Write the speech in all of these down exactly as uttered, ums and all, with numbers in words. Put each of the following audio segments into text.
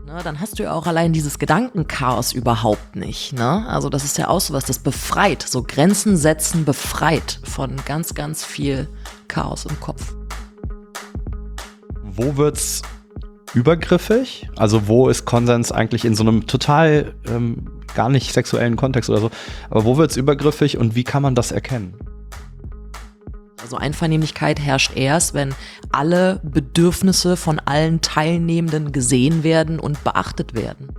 Ne, dann hast du ja auch allein dieses Gedankenchaos überhaupt nicht. Ne? Also das ist ja auch sowas, das befreit, so Grenzen setzen befreit von ganz, ganz viel Chaos im Kopf. Wo wird's übergriffig? Also wo ist Konsens eigentlich in so einem total ähm, gar nicht sexuellen Kontext oder so, aber wo wird's übergriffig und wie kann man das erkennen? Also Einvernehmlichkeit herrscht erst, wenn alle Bedürfnisse von allen Teilnehmenden gesehen werden und beachtet werden.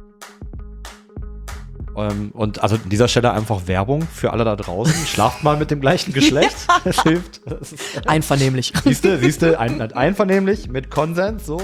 Ähm, und also an dieser Stelle einfach Werbung für alle da draußen. Schlaft mal mit dem gleichen Geschlecht. Das hilft. Das ist, Einvernehmlich. Siehst du, siehst du, ein, einvernehmlich mit Konsens, so.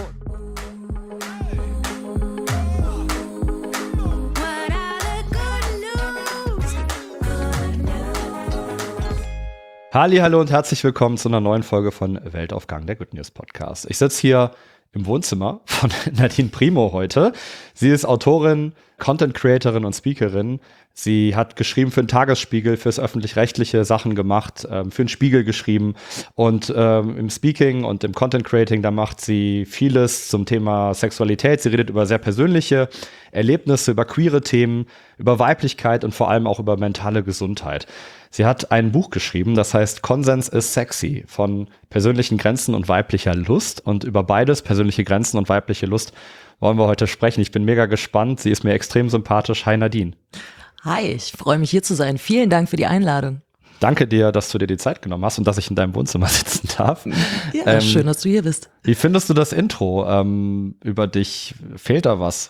Halli, hallo und herzlich willkommen zu einer neuen Folge von Weltaufgang, der Good News Podcast. Ich sitze hier im Wohnzimmer von Nadine Primo heute. Sie ist Autorin, Content Creatorin und Speakerin. Sie hat geschrieben für den Tagesspiegel, fürs Öffentlich-Rechtliche Sachen gemacht, ähm, für den Spiegel geschrieben. Und ähm, im Speaking und im Content Creating, da macht sie vieles zum Thema Sexualität. Sie redet über sehr persönliche Erlebnisse, über queere Themen, über Weiblichkeit und vor allem auch über mentale Gesundheit. Sie hat ein Buch geschrieben, das heißt Konsens ist sexy, von persönlichen Grenzen und weiblicher Lust. Und über beides, persönliche Grenzen und weibliche Lust, wollen wir heute sprechen. Ich bin mega gespannt. Sie ist mir extrem sympathisch. Hi Nadine. Hi, ich freue mich hier zu sein. Vielen Dank für die Einladung. Danke dir, dass du dir die Zeit genommen hast und dass ich in deinem Wohnzimmer sitzen darf. Ja, ähm, schön, dass du hier bist. Wie findest du das Intro ähm, über dich? Fehlt da was?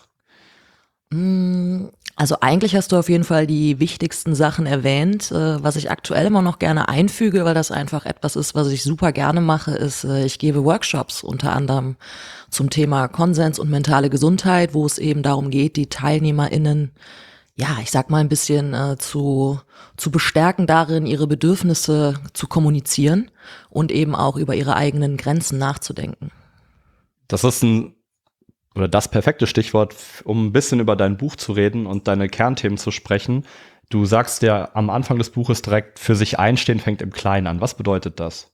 Also eigentlich hast du auf jeden Fall die wichtigsten Sachen erwähnt. Was ich aktuell immer noch gerne einfüge, weil das einfach etwas ist, was ich super gerne mache, ist, ich gebe Workshops unter anderem zum Thema Konsens und mentale Gesundheit, wo es eben darum geht, die TeilnehmerInnen, ja, ich sag mal ein bisschen äh, zu, zu bestärken darin, ihre Bedürfnisse zu kommunizieren und eben auch über ihre eigenen Grenzen nachzudenken. Das ist ein oder das perfekte Stichwort, um ein bisschen über dein Buch zu reden und deine Kernthemen zu sprechen. Du sagst ja am Anfang des Buches direkt, für sich einstehen fängt im Kleinen an. Was bedeutet das?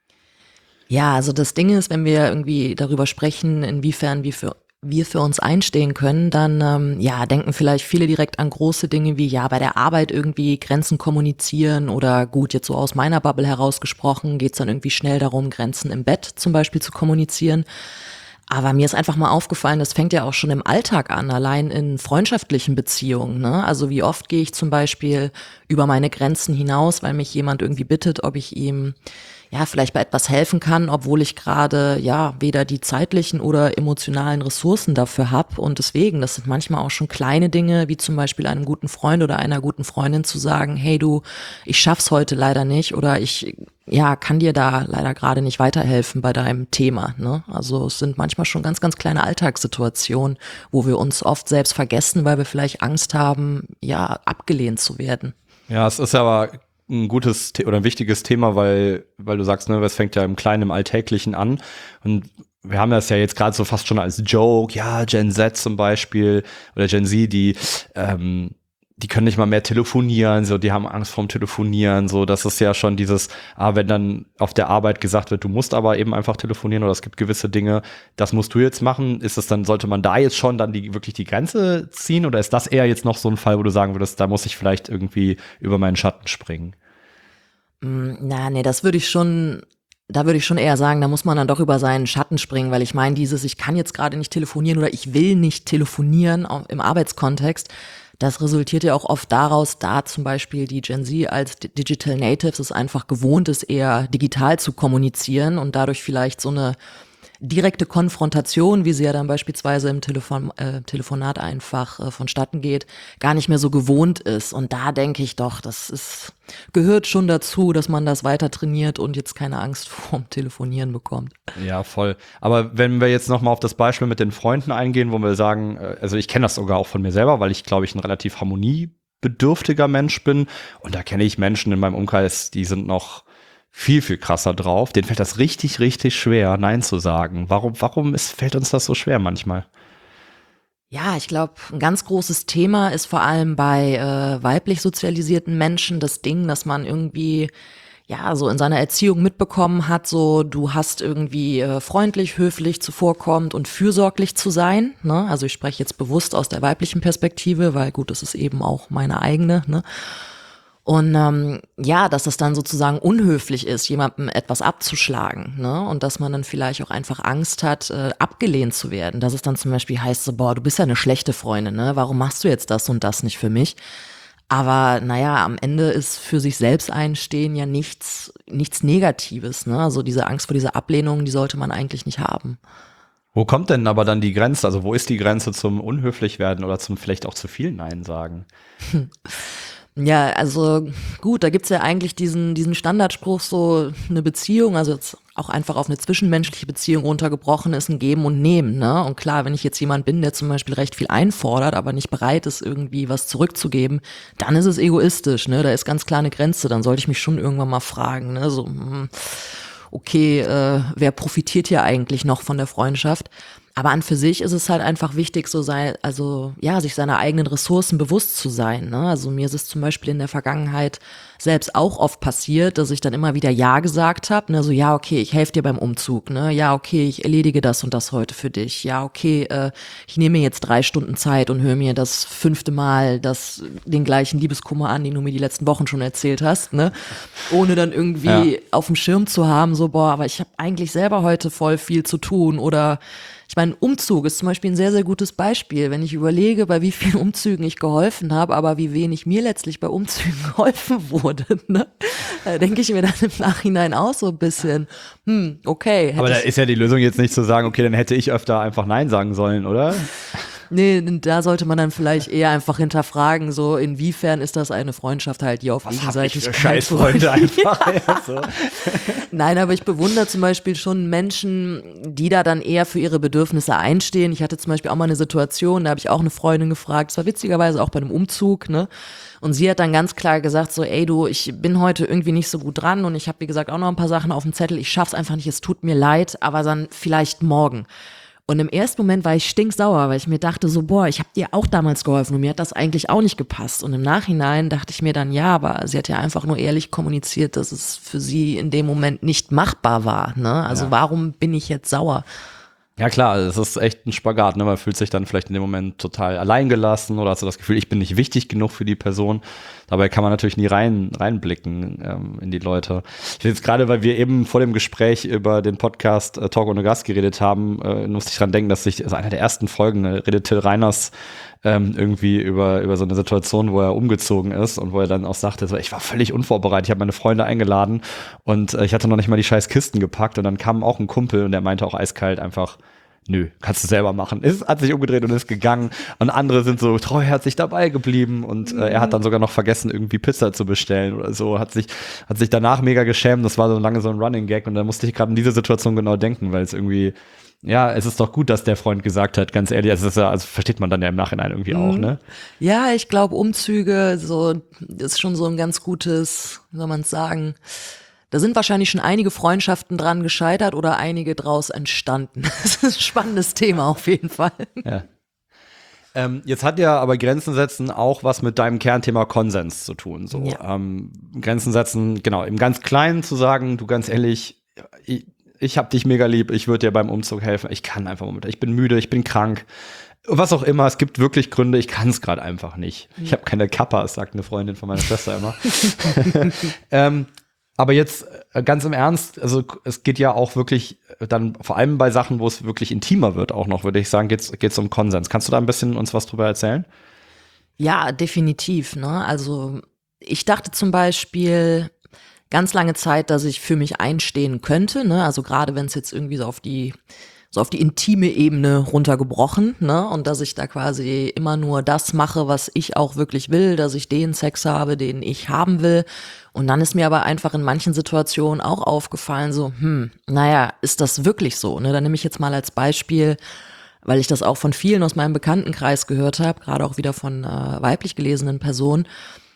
Ja, also das Ding ist, wenn wir irgendwie darüber sprechen, inwiefern wir für, wir für uns einstehen können, dann ähm, ja denken vielleicht viele direkt an große Dinge wie ja bei der Arbeit irgendwie Grenzen kommunizieren oder gut, jetzt so aus meiner Bubble herausgesprochen, geht es dann irgendwie schnell darum, Grenzen im Bett zum Beispiel zu kommunizieren. Aber mir ist einfach mal aufgefallen, das fängt ja auch schon im Alltag an, allein in freundschaftlichen Beziehungen. Ne? Also wie oft gehe ich zum Beispiel über meine Grenzen hinaus, weil mich jemand irgendwie bittet, ob ich ihm ja vielleicht bei etwas helfen kann, obwohl ich gerade ja weder die zeitlichen oder emotionalen Ressourcen dafür habe. Und deswegen, das sind manchmal auch schon kleine Dinge, wie zum Beispiel einem guten Freund oder einer guten Freundin zu sagen, hey du, ich schaff's heute leider nicht oder ich ja kann dir da leider gerade nicht weiterhelfen bei deinem Thema. Ne? Also es sind manchmal schon ganz, ganz kleine Alltagssituationen, wo wir uns oft selbst vergessen, weil wir vielleicht Angst haben, ja abgelehnt zu werden. Ja, es ist aber ein gutes oder ein wichtiges Thema, weil weil du sagst, ne, es fängt ja im Kleinen, im Alltäglichen an und wir haben das ja jetzt gerade so fast schon als Joke, ja, Gen Z zum Beispiel oder Gen Z, die ähm, die können nicht mal mehr telefonieren, so, die haben Angst vorm Telefonieren, so, das ist ja schon dieses, ah, wenn dann auf der Arbeit gesagt wird, du musst aber eben einfach telefonieren oder es gibt gewisse Dinge, das musst du jetzt machen, ist es dann, sollte man da jetzt schon dann die, wirklich die Grenze ziehen oder ist das eher jetzt noch so ein Fall, wo du sagen würdest, da muss ich vielleicht irgendwie über meinen Schatten springen? Na, nee, das würde ich schon, da würde ich schon eher sagen, da muss man dann doch über seinen Schatten springen, weil ich meine, dieses, ich kann jetzt gerade nicht telefonieren oder ich will nicht telefonieren auch im Arbeitskontext, das resultiert ja auch oft daraus, da zum Beispiel die Gen Z als Digital Natives es einfach gewohnt ist, eher digital zu kommunizieren und dadurch vielleicht so eine direkte Konfrontation, wie sie ja dann beispielsweise im Telefon, äh, Telefonat einfach äh, vonstatten geht, gar nicht mehr so gewohnt ist. Und da denke ich doch, das ist, gehört schon dazu, dass man das weiter trainiert und jetzt keine Angst vorm Telefonieren bekommt. Ja, voll. Aber wenn wir jetzt nochmal auf das Beispiel mit den Freunden eingehen, wo wir sagen, also ich kenne das sogar auch von mir selber, weil ich, glaube ich, ein relativ harmoniebedürftiger Mensch bin. Und da kenne ich Menschen in meinem Umkreis, die sind noch viel, viel krasser drauf. Denen fällt das richtig, richtig schwer, Nein zu sagen. Warum, warum ist, fällt uns das so schwer manchmal? Ja, ich glaube, ein ganz großes Thema ist vor allem bei äh, weiblich sozialisierten Menschen das Ding, dass man irgendwie ja, so in seiner Erziehung mitbekommen hat, so du hast irgendwie äh, freundlich, höflich, zuvorkommend und fürsorglich zu sein, ne? Also ich spreche jetzt bewusst aus der weiblichen Perspektive, weil gut, das ist eben auch meine eigene, ne? Und ähm, ja, dass es dann sozusagen unhöflich ist, jemandem etwas abzuschlagen, ne? Und dass man dann vielleicht auch einfach Angst hat, äh, abgelehnt zu werden. Dass es dann zum Beispiel heißt so, boah, du bist ja eine schlechte Freundin, ne? Warum machst du jetzt das und das nicht für mich? Aber naja, am Ende ist für sich selbst einstehen ja nichts, nichts Negatives, ne? Also diese Angst vor dieser Ablehnung, die sollte man eigentlich nicht haben. Wo kommt denn aber dann die Grenze? Also wo ist die Grenze zum unhöflich werden oder zum vielleicht auch zu viel Nein sagen? Ja, also gut, da gibt's ja eigentlich diesen, diesen Standardspruch, so eine Beziehung, also jetzt auch einfach auf eine zwischenmenschliche Beziehung runtergebrochen ist, ein Geben und Nehmen, ne? Und klar, wenn ich jetzt jemand bin, der zum Beispiel recht viel einfordert, aber nicht bereit ist, irgendwie was zurückzugeben, dann ist es egoistisch, ne? Da ist ganz klar eine Grenze, dann sollte ich mich schon irgendwann mal fragen, ne? So, hm, okay, äh, wer profitiert hier eigentlich noch von der Freundschaft? Aber an für sich ist es halt einfach wichtig, so sei, also ja, sich seiner eigenen Ressourcen bewusst zu sein, ne? Also mir ist es zum Beispiel in der Vergangenheit selbst auch oft passiert, dass ich dann immer wieder Ja gesagt habe, ne? So ja, okay, ich helfe dir beim Umzug, ne? Ja, okay, ich erledige das und das heute für dich. Ja, okay, äh, ich nehme mir jetzt drei Stunden Zeit und höre mir das fünfte Mal das den gleichen Liebeskummer an, den du mir die letzten Wochen schon erzählt hast, ne? Ohne dann irgendwie ja. auf dem Schirm zu haben, so boah, aber ich habe eigentlich selber heute voll viel zu tun oder ich meine, Umzug ist zum Beispiel ein sehr, sehr gutes Beispiel. Wenn ich überlege, bei wie vielen Umzügen ich geholfen habe, aber wie wenig mir letztlich bei Umzügen geholfen wurde, ne? Da denke ich mir dann im Nachhinein auch so ein bisschen, hm, okay. Aber da ist ja die Lösung jetzt nicht zu sagen, okay, dann hätte ich öfter einfach Nein sagen sollen, oder? Nee, da sollte man dann vielleicht eher einfach hinterfragen, so inwiefern ist das eine Freundschaft halt, die auf Was Gegenseitigkeit hab ich für Scheißfreunde einfach. Ja. So. Nein, aber ich bewundere zum Beispiel schon Menschen, die da dann eher für ihre Bedürfnisse einstehen. Ich hatte zum Beispiel auch mal eine Situation, da habe ich auch eine Freundin gefragt, das war witzigerweise auch bei einem Umzug, ne? Und sie hat dann ganz klar gesagt so, ey du, ich bin heute irgendwie nicht so gut dran und ich habe, wie gesagt, auch noch ein paar Sachen auf dem Zettel, ich schaff's einfach nicht, es tut mir leid, aber dann vielleicht morgen. Und im ersten Moment war ich stinksauer, weil ich mir dachte so, boah, ich habe dir auch damals geholfen und mir hat das eigentlich auch nicht gepasst. Und im Nachhinein dachte ich mir dann, ja, aber sie hat ja einfach nur ehrlich kommuniziert, dass es für sie in dem Moment nicht machbar war, ne? Also ja. Warum bin ich jetzt sauer? Ja klar, es ist echt ein Spagat, ne? Man fühlt sich dann vielleicht in dem Moment total alleingelassen oder hast du das Gefühl, ich bin nicht wichtig genug für die Person. Dabei kann man natürlich nie rein reinblicken ähm, in die Leute. Ich jetzt gerade, weil wir eben vor dem Gespräch über den Podcast äh, Talk ohne Gast geredet haben, äh, musste ich dran denken, dass ich, also einer der ersten Folgen, ne, redet Till Reiners ähm, irgendwie über über so eine Situation, wo er umgezogen ist und wo er dann auch sagte, so, ich war völlig unvorbereitet, ich habe meine Freunde eingeladen und äh, ich hatte noch nicht mal die scheiß Kisten gepackt und dann kam auch ein Kumpel und der meinte auch eiskalt einfach, nö, kannst du selber machen. Es hat sich umgedreht und ist gegangen. Und andere sind so treuherzig dabei geblieben. Und äh, er hat dann sogar noch vergessen, irgendwie Pizza zu bestellen oder so. Hat sich, hat sich danach mega geschämt. Das war so lange so ein Running Gag. Und da musste ich gerade in diese Situation genau denken, weil es irgendwie, ja, es ist doch gut, dass der Freund gesagt hat, ganz ehrlich, also, das ist ja, also versteht man dann ja im Nachhinein irgendwie mhm. auch, ne? Ja, ich glaube, Umzüge, so, ist schon so ein ganz gutes, wie soll man es sagen, da sind wahrscheinlich schon einige Freundschaften dran gescheitert oder einige draus entstanden. Das ist ein spannendes Thema auf jeden Fall. Ja. Ähm, jetzt hat ja aber Grenzen setzen auch was mit deinem Kernthema Konsens zu tun. So. Ja. Ähm, Grenzen setzen, genau, im ganz Kleinen zu sagen, du ganz ehrlich, ich, ich hab dich mega lieb, ich würde dir beim Umzug helfen, ich kann einfach momentan, ich bin müde, ich bin krank. Was auch immer, es gibt wirklich Gründe, ich kann es gerade einfach nicht. Ich habe keine Kappas, sagt eine Freundin von meiner Schwester immer. ähm, Aber jetzt ganz im Ernst, also es geht ja auch wirklich dann vor allem bei Sachen, wo es wirklich intimer wird auch noch, würde ich sagen, geht's geht's um Konsens. Kannst du da ein bisschen uns was drüber erzählen? Ja, definitiv, ne? Also ich dachte zum Beispiel ganz lange Zeit, dass ich für mich einstehen könnte, ne? Also gerade wenn es jetzt irgendwie so auf die so auf die intime Ebene runtergebrochen, ne? Und dass ich da quasi immer nur das mache, was ich auch wirklich will, dass ich den Sex habe, den ich haben will. Und dann ist mir aber einfach in manchen Situationen auch aufgefallen, so, hm, naja, ist das wirklich so? Ne? Dann nehme ich jetzt mal als Beispiel, weil ich das auch von vielen aus meinem Bekanntenkreis gehört habe, gerade auch wieder von äh, weiblich gelesenen Personen,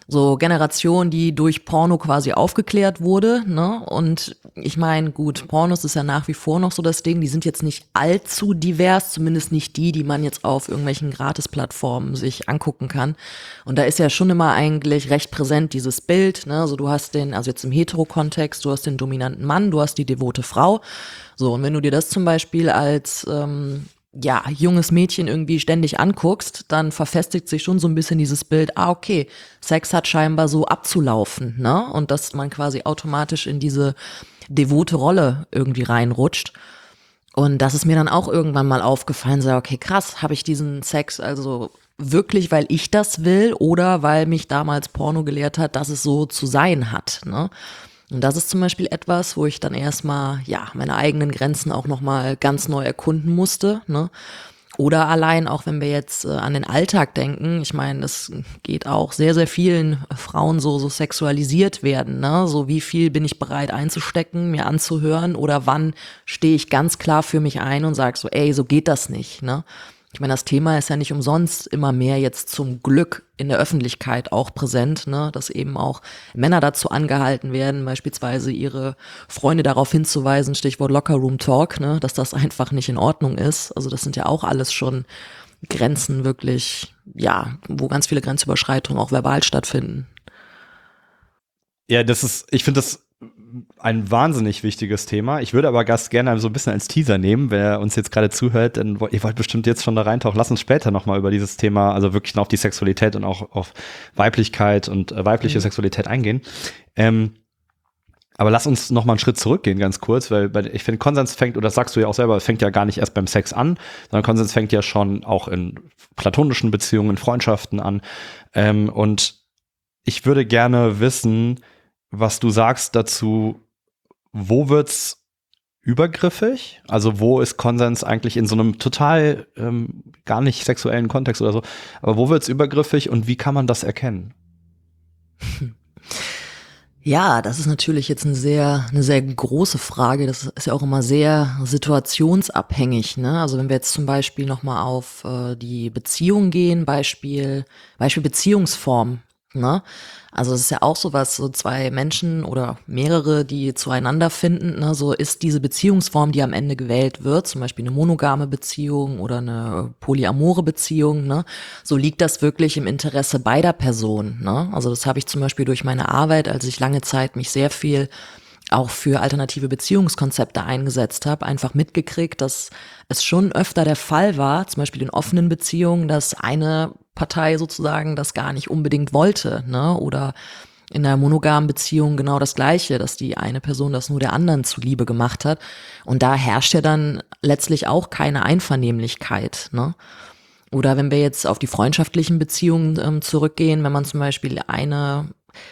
so Generation, die durch Porno quasi aufgeklärt wurde, ne? Und ich meine, gut, Pornos ist ja nach wie vor noch so das Ding, die sind jetzt nicht allzu divers, zumindest nicht die, die man jetzt auf irgendwelchen Gratis-Plattformen sich angucken kann. Und da ist ja schon immer eigentlich recht präsent dieses Bild, ne? Also du hast den, also jetzt im Hetero-Kontext, du hast den dominanten Mann, du hast die devote Frau. So, und wenn du dir das zum Beispiel als ähm, ja, junges Mädchen irgendwie ständig anguckst, dann verfestigt sich schon so ein bisschen dieses Bild, ah, okay, Sex hat scheinbar so abzulaufen, ne? Und dass man quasi automatisch in diese devote Rolle irgendwie reinrutscht. Und das ist mir dann auch irgendwann mal aufgefallen, so, okay, krass, habe ich diesen Sex also wirklich, weil ich das will oder weil mich damals Porno gelehrt hat, dass es so zu sein hat, ne? Und das ist zum Beispiel etwas, wo ich dann erstmal, ja, meine eigenen Grenzen auch nochmal ganz neu erkunden musste, ne? Oder allein auch, wenn wir jetzt äh, an den Alltag denken, ich meine, das geht auch sehr, sehr vielen Frauen so, so sexualisiert werden, ne? So wie viel bin ich bereit einzustecken, mir anzuhören oder wann stehe ich ganz klar für mich ein und sage so, ey, so geht das nicht, ne? Ich meine, das Thema ist ja nicht umsonst immer mehr jetzt zum Glück in der Öffentlichkeit auch präsent, ne, dass eben auch Männer dazu angehalten werden, beispielsweise ihre Freunde darauf hinzuweisen, Stichwort Locker Room Talk, ne, dass das einfach nicht in Ordnung ist. Also das sind ja auch alles schon Grenzen wirklich, ja, wo ganz viele Grenzüberschreitungen auch verbal stattfinden. Ja, das ist, ich finde das ein wahnsinnig wichtiges Thema. Ich würde aber Gast gerne so ein bisschen als Teaser nehmen, wenn er uns jetzt gerade zuhört, denn ihr wollt bestimmt jetzt schon da reintauchen. Lass uns später nochmal über dieses Thema, also wirklich noch auf die Sexualität und auch auf Weiblichkeit und äh, weibliche mhm. Sexualität eingehen. Ähm, aber lass uns nochmal einen Schritt zurückgehen, ganz kurz, weil, weil ich finde, Konsens fängt, oder das sagst du ja auch selber, fängt ja gar nicht erst beim Sex an, sondern Konsens fängt ja schon auch in platonischen Beziehungen, in Freundschaften an. Ähm, und ich würde gerne wissen, was du sagst dazu, wo wird's übergriffig? Also wo ist Konsens eigentlich in so einem total ähm, gar nicht sexuellen Kontext oder so, aber wo wird's übergriffig und wie kann man das erkennen? Ja, das ist natürlich jetzt eine sehr, eine sehr große Frage. Das ist ja auch immer sehr situationsabhängig, ne? Also wenn wir jetzt zum Beispiel nochmal auf äh, die Beziehung gehen, Beispiel, Beispiel Beziehungsform, ne? Also es ist ja auch sowas, so zwei Menschen oder mehrere, die zueinander finden, ne, so ist diese Beziehungsform, die am Ende gewählt wird, zum Beispiel eine monogame Beziehung oder eine polyamore Beziehung, ne, so liegt das wirklich im Interesse beider Personen, ne? Also das habe ich zum Beispiel durch meine Arbeit, als ich lange Zeit mich sehr viel auch für alternative Beziehungskonzepte eingesetzt habe, einfach mitgekriegt, dass es schon öfter der Fall war, zum Beispiel in offenen Beziehungen, dass eine Partei sozusagen das gar nicht unbedingt wollte, ne? Oder in einer monogamen Beziehung genau das Gleiche, dass die eine Person das nur der anderen zuliebe gemacht hat. Und da herrscht ja dann letztlich auch keine Einvernehmlichkeit, ne? Oder wenn wir jetzt auf die freundschaftlichen Beziehungen ähm, zurückgehen, wenn man zum Beispiel eine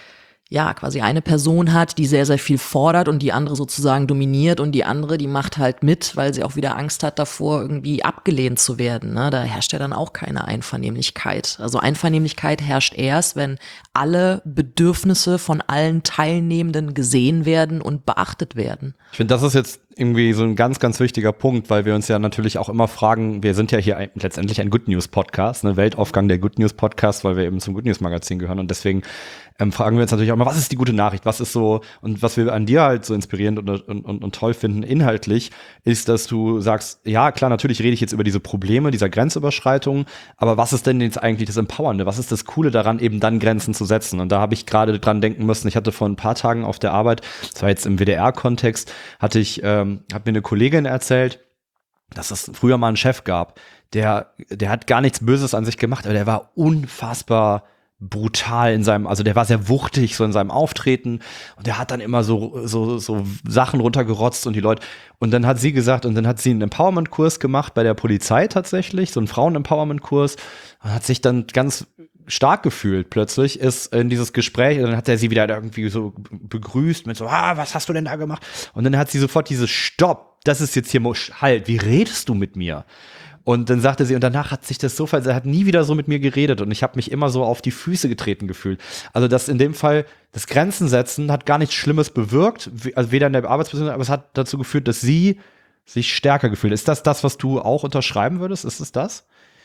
ja, quasi eine Person hat, die sehr, sehr viel fordert und die andere sozusagen dominiert und die andere, die macht halt mit, weil sie auch wieder Angst hat davor, irgendwie abgelehnt zu werden, ne? Da herrscht ja dann auch keine Einvernehmlichkeit. Also Einvernehmlichkeit herrscht erst, wenn alle Bedürfnisse von allen Teilnehmenden gesehen werden und beachtet werden. Ich finde, das ist jetzt irgendwie so ein ganz, ganz wichtiger Punkt, weil wir uns ja natürlich auch immer fragen, wir sind ja hier ein, letztendlich ein Good News Podcast, ne, Weltaufgang der Good News Podcast, weil wir eben zum Good News Magazin gehören und deswegen ähm, fragen wir uns natürlich auch immer, was ist die gute Nachricht, was ist so, und was wir an dir halt so inspirierend und, und, und, und toll finden inhaltlich, ist, dass du sagst, ja klar, natürlich rede ich jetzt über diese Probleme dieser Grenzüberschreitung, aber was ist denn jetzt eigentlich das Empowernde, was ist das Coole daran, eben dann Grenzen zu setzen? Und da habe ich gerade dran denken müssen, ich hatte vor ein paar Tagen auf der Arbeit, das war jetzt im W D R-Kontext, hatte ich ähm, hat mir eine Kollegin erzählt, dass es früher mal einen Chef gab, der, der hat gar nichts Böses an sich gemacht, aber der war unfassbar brutal in seinem, also der war sehr wuchtig so in seinem Auftreten und der hat dann immer so, so, so Sachen runtergerotzt und die Leute, und dann hat sie gesagt, und dann hat sie einen Empowerment-Kurs gemacht bei der Polizei tatsächlich, so einen Frauen-Empowerment-Kurs, und hat sich dann ganz stark gefühlt plötzlich, ist in dieses Gespräch, und dann hat er sie wieder irgendwie so begrüßt mit so, ah, was hast du denn da gemacht? Und dann hat sie sofort dieses Stopp, das ist jetzt hier, halt, wie redest du mit mir? Und dann sagte sie, und danach hat sich das so, er hat nie wieder so mit mir geredet und ich habe mich immer so auf die Füße getreten gefühlt. Also das in dem Fall, das Grenzen setzen hat gar nichts Schlimmes bewirkt, also weder in der Arbeitsbeziehung, aber es hat dazu geführt, dass sie sich stärker gefühlt. Ist das das, was du auch unterschreiben würdest? Ist es das?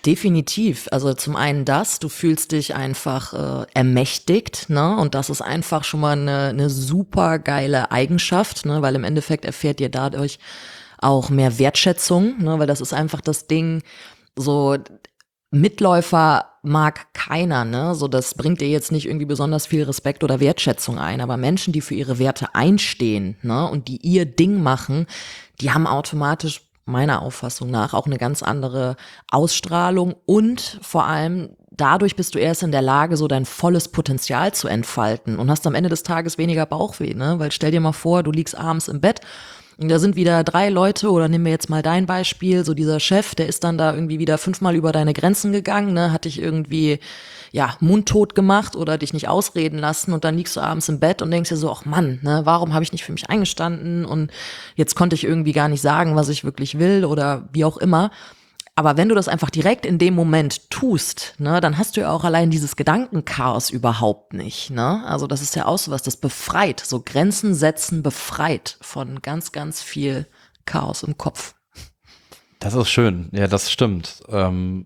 Definitiv. Also zum einen das, du fühlst dich einfach äh, ermächtigt, ne? Und das ist einfach schon mal eine, eine super geile Eigenschaft, ne? Weil im Endeffekt erfährt ihr dadurch auch mehr Wertschätzung, ne? Weil das ist einfach das Ding, so Mitläufer mag keiner, ne? So, das bringt dir jetzt nicht irgendwie besonders viel Respekt oder Wertschätzung ein, aber Menschen, die für ihre Werte einstehen, ne? Und die ihr Ding machen, die haben automatisch meiner Auffassung nach auch eine ganz andere Ausstrahlung und vor allem dadurch bist du erst in der Lage, so dein volles Potenzial zu entfalten und hast am Ende des Tages weniger Bauchweh, ne? Weil stell dir mal vor, du liegst abends im Bett und da sind wieder drei Leute oder nehmen wir jetzt mal dein Beispiel, so dieser Chef, der ist dann da irgendwie wieder fünfmal über deine Grenzen gegangen, ne? Hat dich irgendwie ja, mundtot gemacht oder dich nicht ausreden lassen und dann liegst du abends im Bett und denkst dir so, ach Mann, ne, warum habe ich nicht für mich eingestanden und jetzt konnte ich irgendwie gar nicht sagen, was ich wirklich will oder wie auch immer. Aber wenn du das einfach direkt in dem Moment tust, ne, dann hast du ja auch allein dieses Gedankenchaos überhaupt nicht, ne? Also das ist ja auch so was, das befreit, so Grenzen setzen befreit von ganz, ganz viel Chaos im Kopf. Das ist schön, ja, das stimmt. Ähm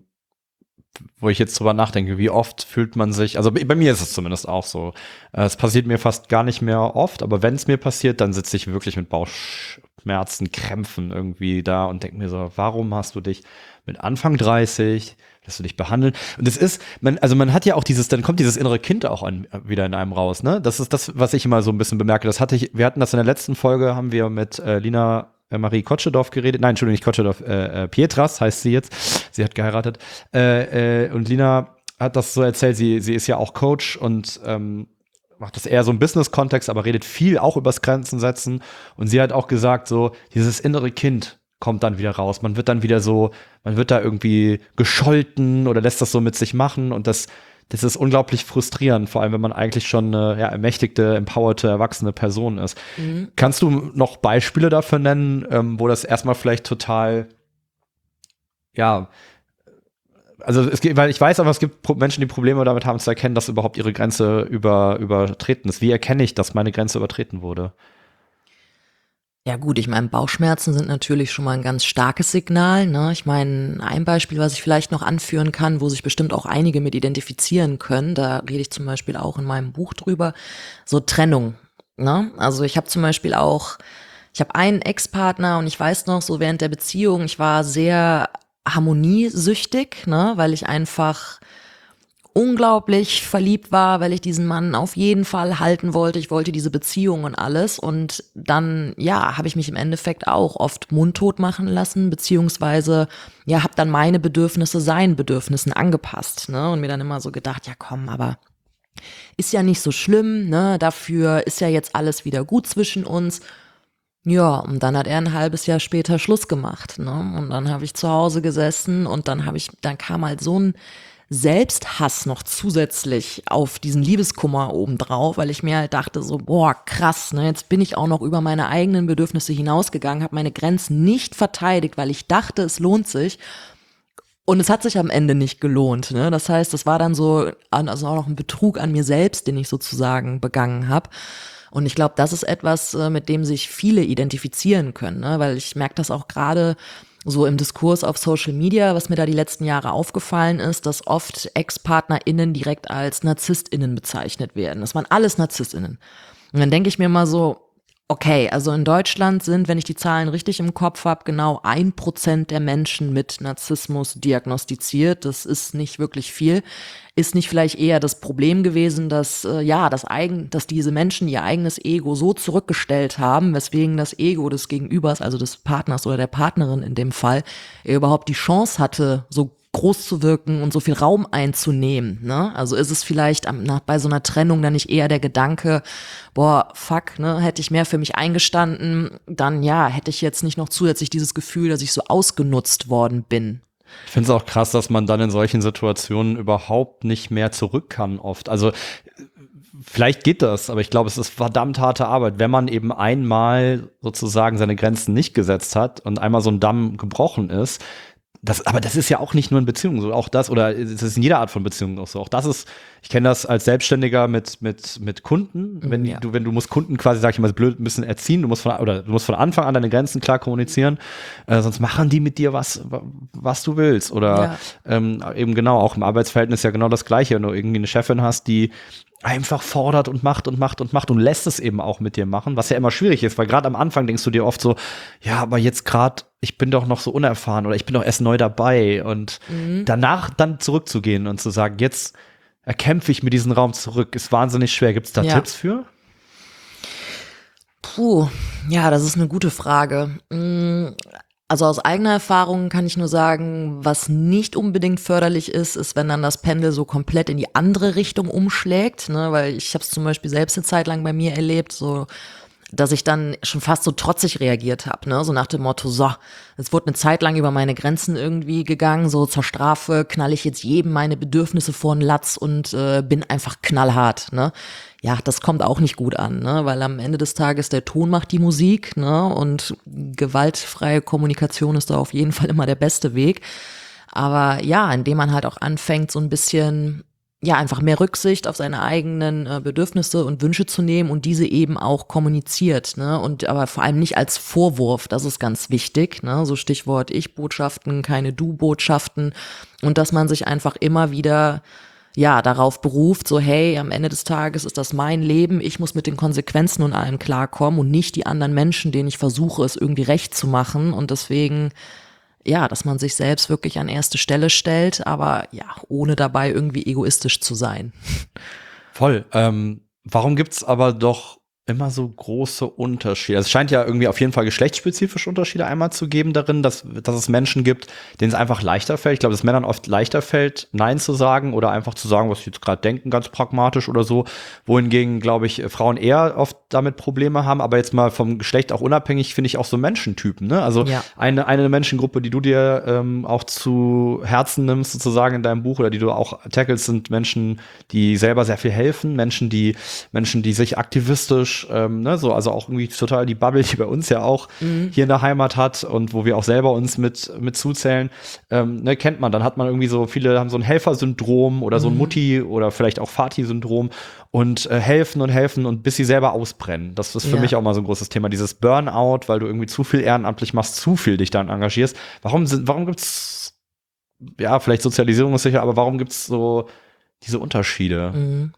wo ich jetzt drüber nachdenke, wie oft fühlt man sich, also bei mir ist es zumindest auch so, es passiert mir fast gar nicht mehr oft, aber wenn es mir passiert, dann sitze ich wirklich mit Bauchschmerzen, Krämpfen irgendwie da und denke mir so, warum hast du dich mit Anfang dreißig, lässt du dich behandeln? Und es ist, man, also man hat ja auch dieses, dann kommt dieses innere Kind auch an, wieder in einem raus, ne? Das ist das, was ich immer so ein bisschen bemerke. Das hatte ich, wir hatten das in der letzten Folge, haben wir mit äh, Lina Marie Kotschedorf geredet, nein, Entschuldigung, nicht Kotschedorf, äh, äh, Pietras heißt sie jetzt, sie hat geheiratet, äh, äh, und Lina hat das so erzählt, sie, sie ist ja auch Coach und ähm, macht das eher so im Business-Kontext, aber redet viel auch übers Grenzen setzen und sie hat auch gesagt, so, dieses innere Kind kommt dann wieder raus, man wird dann wieder so, man wird da irgendwie gescholten oder lässt das so mit sich machen und das Das ist unglaublich frustrierend, vor allem wenn man eigentlich schon eine ja, ermächtigte, empowerte, erwachsene Person ist. Mhm. Kannst du noch Beispiele dafür nennen, ähm, wo das erstmal vielleicht total, ja, also es gibt, weil ich weiß aber, es gibt Menschen, die Probleme damit haben zu erkennen, dass überhaupt ihre Grenze über, übertreten ist. Wie erkenne ich, dass meine Grenze übertreten wurde? Ja gut, ich meine, Bauchschmerzen sind natürlich schon mal ein ganz starkes Signal, ne? Ich meine, ein Beispiel, was ich vielleicht noch anführen kann, wo sich bestimmt auch einige mit identifizieren können, da rede ich zum Beispiel auch in meinem Buch drüber, so Trennung, ne? Also ich habe zum Beispiel auch, ich habe einen Ex-Partner und ich weiß noch, so während der Beziehung, ich war sehr harmoniesüchtig, ne? Weil ich einfach unglaublich verliebt war, weil ich diesen Mann auf jeden Fall halten wollte. Ich wollte diese Beziehung und alles. Und dann, ja, habe ich mich im Endeffekt auch oft mundtot machen lassen, beziehungsweise, ja, habe dann meine Bedürfnisse seinen Bedürfnissen angepasst, ne? Und mir dann immer so gedacht, ja komm, aber ist ja nicht so schlimm, ne? Dafür ist ja jetzt alles wieder gut zwischen uns. Ja, und dann hat er ein halbes Jahr später Schluss gemacht, ne? Und dann habe ich zu Hause gesessen und dann habe ich, dann kam halt so ein Selbsthass noch zusätzlich auf diesen Liebeskummer obendrauf, weil ich mir halt dachte so, boah, krass, ne, jetzt bin ich auch noch über meine eigenen Bedürfnisse hinausgegangen, habe meine Grenzen nicht verteidigt, weil ich dachte, es lohnt sich. Und es hat sich am Ende nicht gelohnt, ne? Das heißt, das war dann so, also auch noch ein Betrug an mir selbst, den ich sozusagen begangen habe. Und ich glaube, das ist etwas, mit dem sich viele identifizieren können, ne? Weil ich merke das auch gerade so im Diskurs auf Social Media, was mir da die letzten Jahre aufgefallen ist, dass oft Ex-PartnerInnen direkt als NarzisstInnen bezeichnet werden. Das waren alles NarzisstInnen. Und dann denke ich mir mal so, okay, also in Deutschland sind, wenn ich die Zahlen richtig im Kopf habe, genau ein Prozent der Menschen mit Narzissmus diagnostiziert. Das ist nicht wirklich viel. Ist nicht vielleicht eher das Problem gewesen, dass äh, ja, das eigen, dass diese Menschen ihr eigenes Ego so zurückgestellt haben, weswegen das Ego des Gegenübers, also des Partners oder der Partnerin in dem Fall, er überhaupt die Chance hatte, so groß zu wirken und so viel Raum einzunehmen, ne? Also ist es vielleicht am, nach, bei so einer Trennung dann nicht eher der Gedanke, boah, fuck, ne, hätte ich mehr für mich eingestanden, dann ja, hätte ich jetzt nicht noch zusätzlich dieses Gefühl, dass ich so ausgenutzt worden bin. Ich finde es auch krass, dass man dann in solchen Situationen überhaupt nicht mehr zurück kann oft. Also vielleicht geht das, aber ich glaube, es ist verdammt harte Arbeit, wenn man eben einmal sozusagen seine Grenzen nicht gesetzt hat und einmal so ein Damm gebrochen ist, Das, aber das ist ja auch nicht nur in Beziehungen so, auch das, oder es ist in jeder Art von Beziehung auch so. Auch das ist, ich kenne das als Selbstständiger mit, mit, mit Kunden, wenn Ja. du, wenn du musst Kunden quasi, sag ich mal, blöd ein bisschen erziehen, du musst von, oder du musst von Anfang an deine Grenzen klar kommunizieren, äh, sonst machen die mit dir was, was du willst. Oder Ja. ähm, eben genau, auch im Arbeitsverhältnis ja genau das Gleiche, wenn du irgendwie eine Chefin hast, die einfach fordert und macht und macht und macht und lässt es eben auch mit dir machen, was ja immer schwierig ist, weil gerade am Anfang denkst du dir oft so, ja, aber jetzt gerade, ich bin doch noch so unerfahren oder ich bin doch erst neu dabei und mhm. danach dann zurückzugehen und zu sagen, jetzt erkämpfe ich mir diesen Raum zurück, ist wahnsinnig schwer. Gibt es da ja. Tipps für? Puh, ja, das ist eine gute Frage. Also aus eigener Erfahrung kann ich nur sagen, was nicht unbedingt förderlich ist, ist, wenn dann das Pendel so komplett in die andere Richtung umschlägt, ne? Weil ich habe es zum Beispiel selbst eine Zeit lang bei mir erlebt, so dass ich dann schon fast so trotzig reagiert habe, ne? So nach dem Motto, so, es wurde eine Zeit lang über meine Grenzen irgendwie gegangen, so zur Strafe knall ich jetzt jedem meine Bedürfnisse vor den Latz und äh, bin einfach knallhart, ne? Ja, das kommt auch nicht gut an, ne? Weil am Ende des Tages der Ton macht die Musik, ne? Und gewaltfreie Kommunikation ist da auf jeden Fall immer der beste Weg. Aber ja, indem man halt auch anfängt, so ein bisschen, ja, einfach mehr Rücksicht auf seine eigenen äh, Bedürfnisse und Wünsche zu nehmen und diese eben auch kommuniziert, ne? Und aber vor allem nicht als Vorwurf, das ist ganz wichtig, ne? So Stichwort Ich-Botschaften, keine Du-Botschaften und dass man sich einfach immer wieder ja, darauf beruft, so hey, am Ende des Tages ist das mein Leben, ich muss mit den Konsequenzen und allem klarkommen und nicht die anderen Menschen, denen ich versuche, es irgendwie recht zu machen und deswegen, ja, dass man sich selbst wirklich an erste Stelle stellt, aber ja, ohne dabei irgendwie egoistisch zu sein. Voll. Ähm, warum gibt's aber doch immer so große Unterschiede? Es scheint ja irgendwie auf jeden Fall geschlechtsspezifische Unterschiede einmal zu geben darin, dass, dass es Menschen gibt, denen es einfach leichter fällt. Ich glaube, dass es Männern oft leichter fällt, Nein zu sagen oder einfach zu sagen, was sie jetzt gerade denken, ganz pragmatisch oder so. Wohingegen, glaube ich, Frauen eher oft damit Probleme haben. Aber jetzt mal vom Geschlecht auch unabhängig, finde ich auch so Menschentypen. Ne? Also ja. eine, eine Menschengruppe, die du dir ähm, auch zu Herzen nimmst, sozusagen in deinem Buch oder die du auch tackelst, sind Menschen, die selber sehr viel helfen. Menschen, die, Menschen, die sich aktivistisch Ähm, ne, so, also auch irgendwie total die Bubble, die bei uns ja auch mhm. hier in der Heimat hat und wo wir auch selber uns mit, mit zuzählen, ähm, ne, kennt man. Dann hat man irgendwie so, viele haben so ein Helfersyndrom oder so ein Mutti- oder vielleicht auch Vati-Syndrom und äh, helfen und helfen und bis sie selber ausbrennen. Das ist für ja. mich auch mal so ein großes Thema. Dieses Burnout, weil du irgendwie zu viel ehrenamtlich machst, zu viel dich dann engagierst. Warum sind, warum gibt's, ja, vielleicht Sozialisierung ist sicher, aber warum gibt's so diese Unterschiede? Mhm.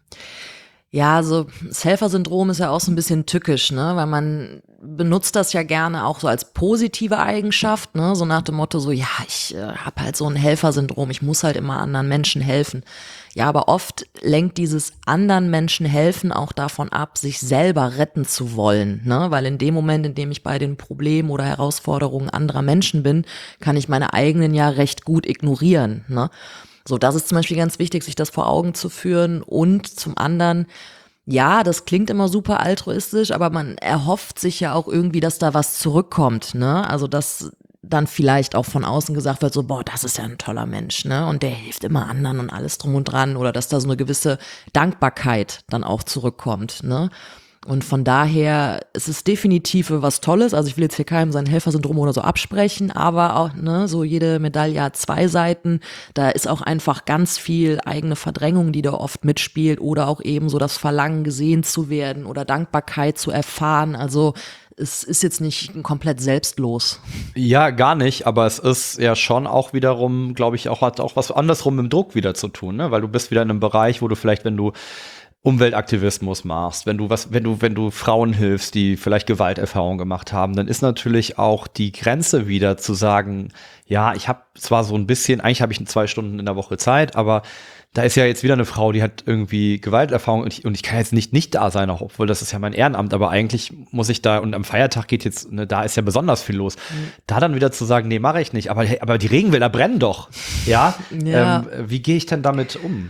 Ja, so das Helfersyndrom ist ja auch so ein bisschen tückisch, ne, weil man benutzt das ja gerne auch so als positive Eigenschaft, ne, so nach dem Motto so, ja, ich äh, habe halt so ein Helfersyndrom, ich muss halt immer anderen Menschen helfen. Ja, aber oft lenkt dieses anderen Menschen helfen auch davon ab, sich selber retten zu wollen, ne, weil in dem Moment, in dem ich bei den Problemen oder Herausforderungen anderer Menschen bin, kann ich meine eigenen ja recht gut ignorieren, ne. So, das ist zum Beispiel ganz wichtig, sich das vor Augen zu führen und zum anderen, ja, das klingt immer super altruistisch, aber man erhofft sich ja auch irgendwie, dass da was zurückkommt, ne? Also, dass dann vielleicht auch von außen gesagt wird, so, boah, das ist ja ein toller Mensch, ne? Und der hilft immer anderen und alles drum und dran oder dass da so eine gewisse Dankbarkeit dann auch zurückkommt, ne? Und von daher ist es definitiv was Tolles. Also ich will jetzt hier keinem sein Helfersyndrom oder so absprechen, aber auch, ne, so jede Medaille hat zwei Seiten. Da ist auch einfach ganz viel eigene Verdrängung, die da oft mitspielt oder auch eben so das Verlangen, gesehen zu werden oder Dankbarkeit zu erfahren. Also es ist jetzt nicht komplett selbstlos. Ja, gar nicht, aber es ist ja schon auch wiederum, glaube ich, auch hat auch was andersrum mit dem Druck wieder zu tun, ne? Weil du bist wieder in einem Bereich, wo du vielleicht, wenn du Umweltaktivismus machst, wenn du was, wenn du, wenn du Frauen hilfst, die vielleicht Gewalterfahrungen gemacht haben, dann ist natürlich auch die Grenze wieder zu sagen, ja, ich habe zwar so ein bisschen, eigentlich habe ich zwei Stunden in der Woche Zeit, aber da ist ja jetzt wieder eine Frau, die hat irgendwie Gewalterfahrung und ich, und ich kann jetzt nicht nicht da sein, auch obwohl das ist ja mein Ehrenamt, aber eigentlich muss ich da, und am Feiertag geht jetzt, ne, da ist ja besonders viel los. Mhm. Da dann wieder zu sagen, nee, mache ich nicht, aber, aber die Regenwälder brennen doch, ja? ja. Ähm, wie gehe ich denn damit um?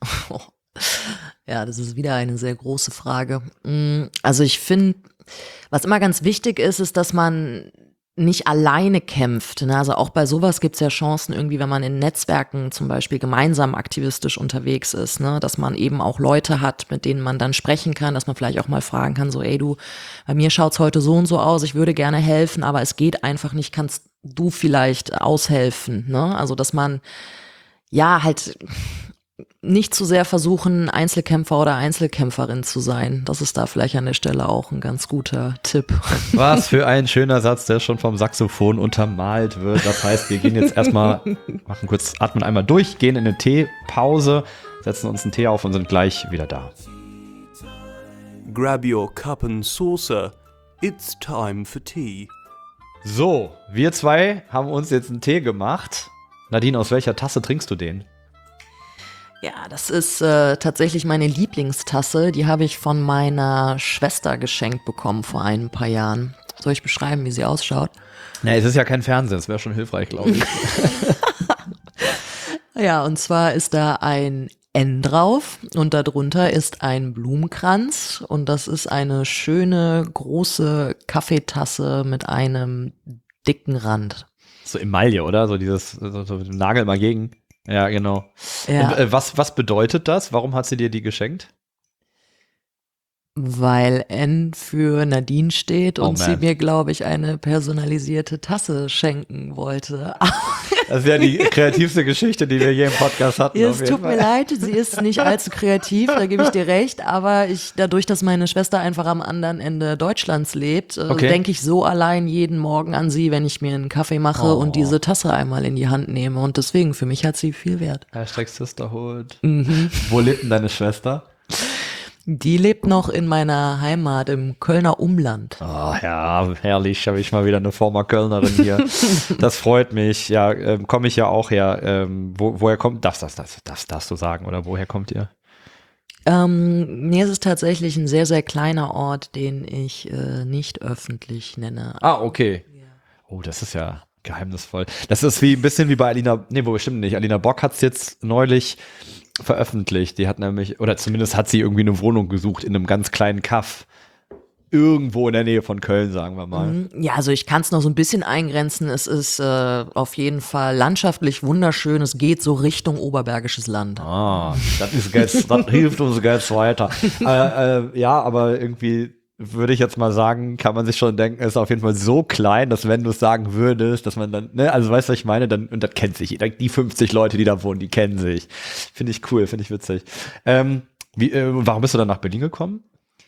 Ja, das ist wieder eine sehr große Frage. Also ich finde, was immer ganz wichtig ist, ist, dass man nicht alleine kämpft. Also auch bei sowas gibt es ja Chancen irgendwie, wenn man in Netzwerken zum Beispiel gemeinsam aktivistisch unterwegs ist, ne, dass man eben auch Leute hat, mit denen man dann sprechen kann, dass man vielleicht auch mal fragen kann, so ey du, bei mir schaut's heute so und so aus, ich würde gerne helfen, aber es geht einfach nicht, kannst du vielleicht aushelfen, ne? Also, dass man ja halt nicht zu sehr versuchen, Einzelkämpfer oder Einzelkämpferin zu sein. Das ist da vielleicht an der Stelle auch ein ganz guter Tipp. Was für ein schöner Satz, der schon vom Saxophon untermalt wird. Das heißt, wir gehen jetzt erstmal, machen kurz, atmen einmal durch, gehen in eine Teepause, setzen uns einen Tee auf und sind gleich wieder da. Grab your cup and saucer. It's time for tea. So, wir zwei haben uns jetzt einen Tee gemacht. Nadine, aus welcher Tasse trinkst du den? Ja, das ist äh, tatsächlich meine Lieblingstasse. Die habe ich von meiner Schwester geschenkt bekommen vor ein paar Jahren. Soll ich beschreiben, wie sie ausschaut? Na, es ist ja kein Fernsehen, das wäre schon hilfreich, glaube ich. Ja, und zwar ist da ein N drauf und darunter ist ein Blumenkranz und das ist eine schöne, große Kaffeetasse mit einem dicken Rand. So Emaille, oder? So dieses so, so Nagel mal gegen. Ja, genau. Ja. Und äh, was, was bedeutet das? Warum hat sie dir die geschenkt? Weil N für Nadine steht Oh, und man. sie mir, glaube ich, eine personalisierte Tasse schenken wollte. Das ist ja die kreativste Geschichte, die wir je im Podcast hatten. Ja, auf es jeden tut Fall. mir leid, sie ist nicht allzu kreativ, da gebe ich dir recht, aber ich, dadurch, dass meine Schwester einfach am anderen Ende Deutschlands lebt, äh, Okay. denke ich so allein jeden Morgen an sie, wenn ich mir einen Kaffee mache Oh. und diese Tasse einmal in die Hand nehme und deswegen, für mich hat sie viel Wert. Hashtag Sisterhood. Mhm. Wo lebt denn deine Schwester? Die lebt noch in meiner Heimat im Kölner Umland. Oh, ja, herrlich, habe ich mal wieder eine former Kölnerin hier. Das freut mich. Ja, ähm, komme ich ja auch her. Ähm, wo, woher kommt, darfst, darfst, darfst, darfst, darfst du sagen, oder woher kommt ihr? Ähm, nee, es ist tatsächlich ein sehr, sehr kleiner Ort, den ich äh, nicht öffentlich nenne. Ah, okay. Oh, das ist ja geheimnisvoll. Das ist wie ein bisschen wie bei Alina, nee, wo bestimmt nicht. Alina Bock hat es jetzt neulich veröffentlicht. Die hat nämlich, oder zumindest hat sie irgendwie eine Wohnung gesucht in einem ganz kleinen Kaff. Irgendwo in der Nähe von Köln, sagen wir mal. Ja, also ich kann es noch so ein bisschen eingrenzen. Es ist äh, auf jeden Fall landschaftlich wunderschön. Es geht so Richtung Oberbergisches Land. Ah, das ist jetzt, das hilft uns jetzt weiter. äh, äh, ja, aber irgendwie würde ich jetzt mal sagen, kann man sich schon denken, ist auf jeden Fall so klein, dass wenn du es sagen würdest, dass man dann, ne, also weißt du, was ich meine, dann, und das kennt sich jeder, die fünfzig Leute, die da wohnen, die kennen sich. Finde ich cool, finde ich witzig. Ähm, wie, äh, warum bist du dann nach Berlin gekommen?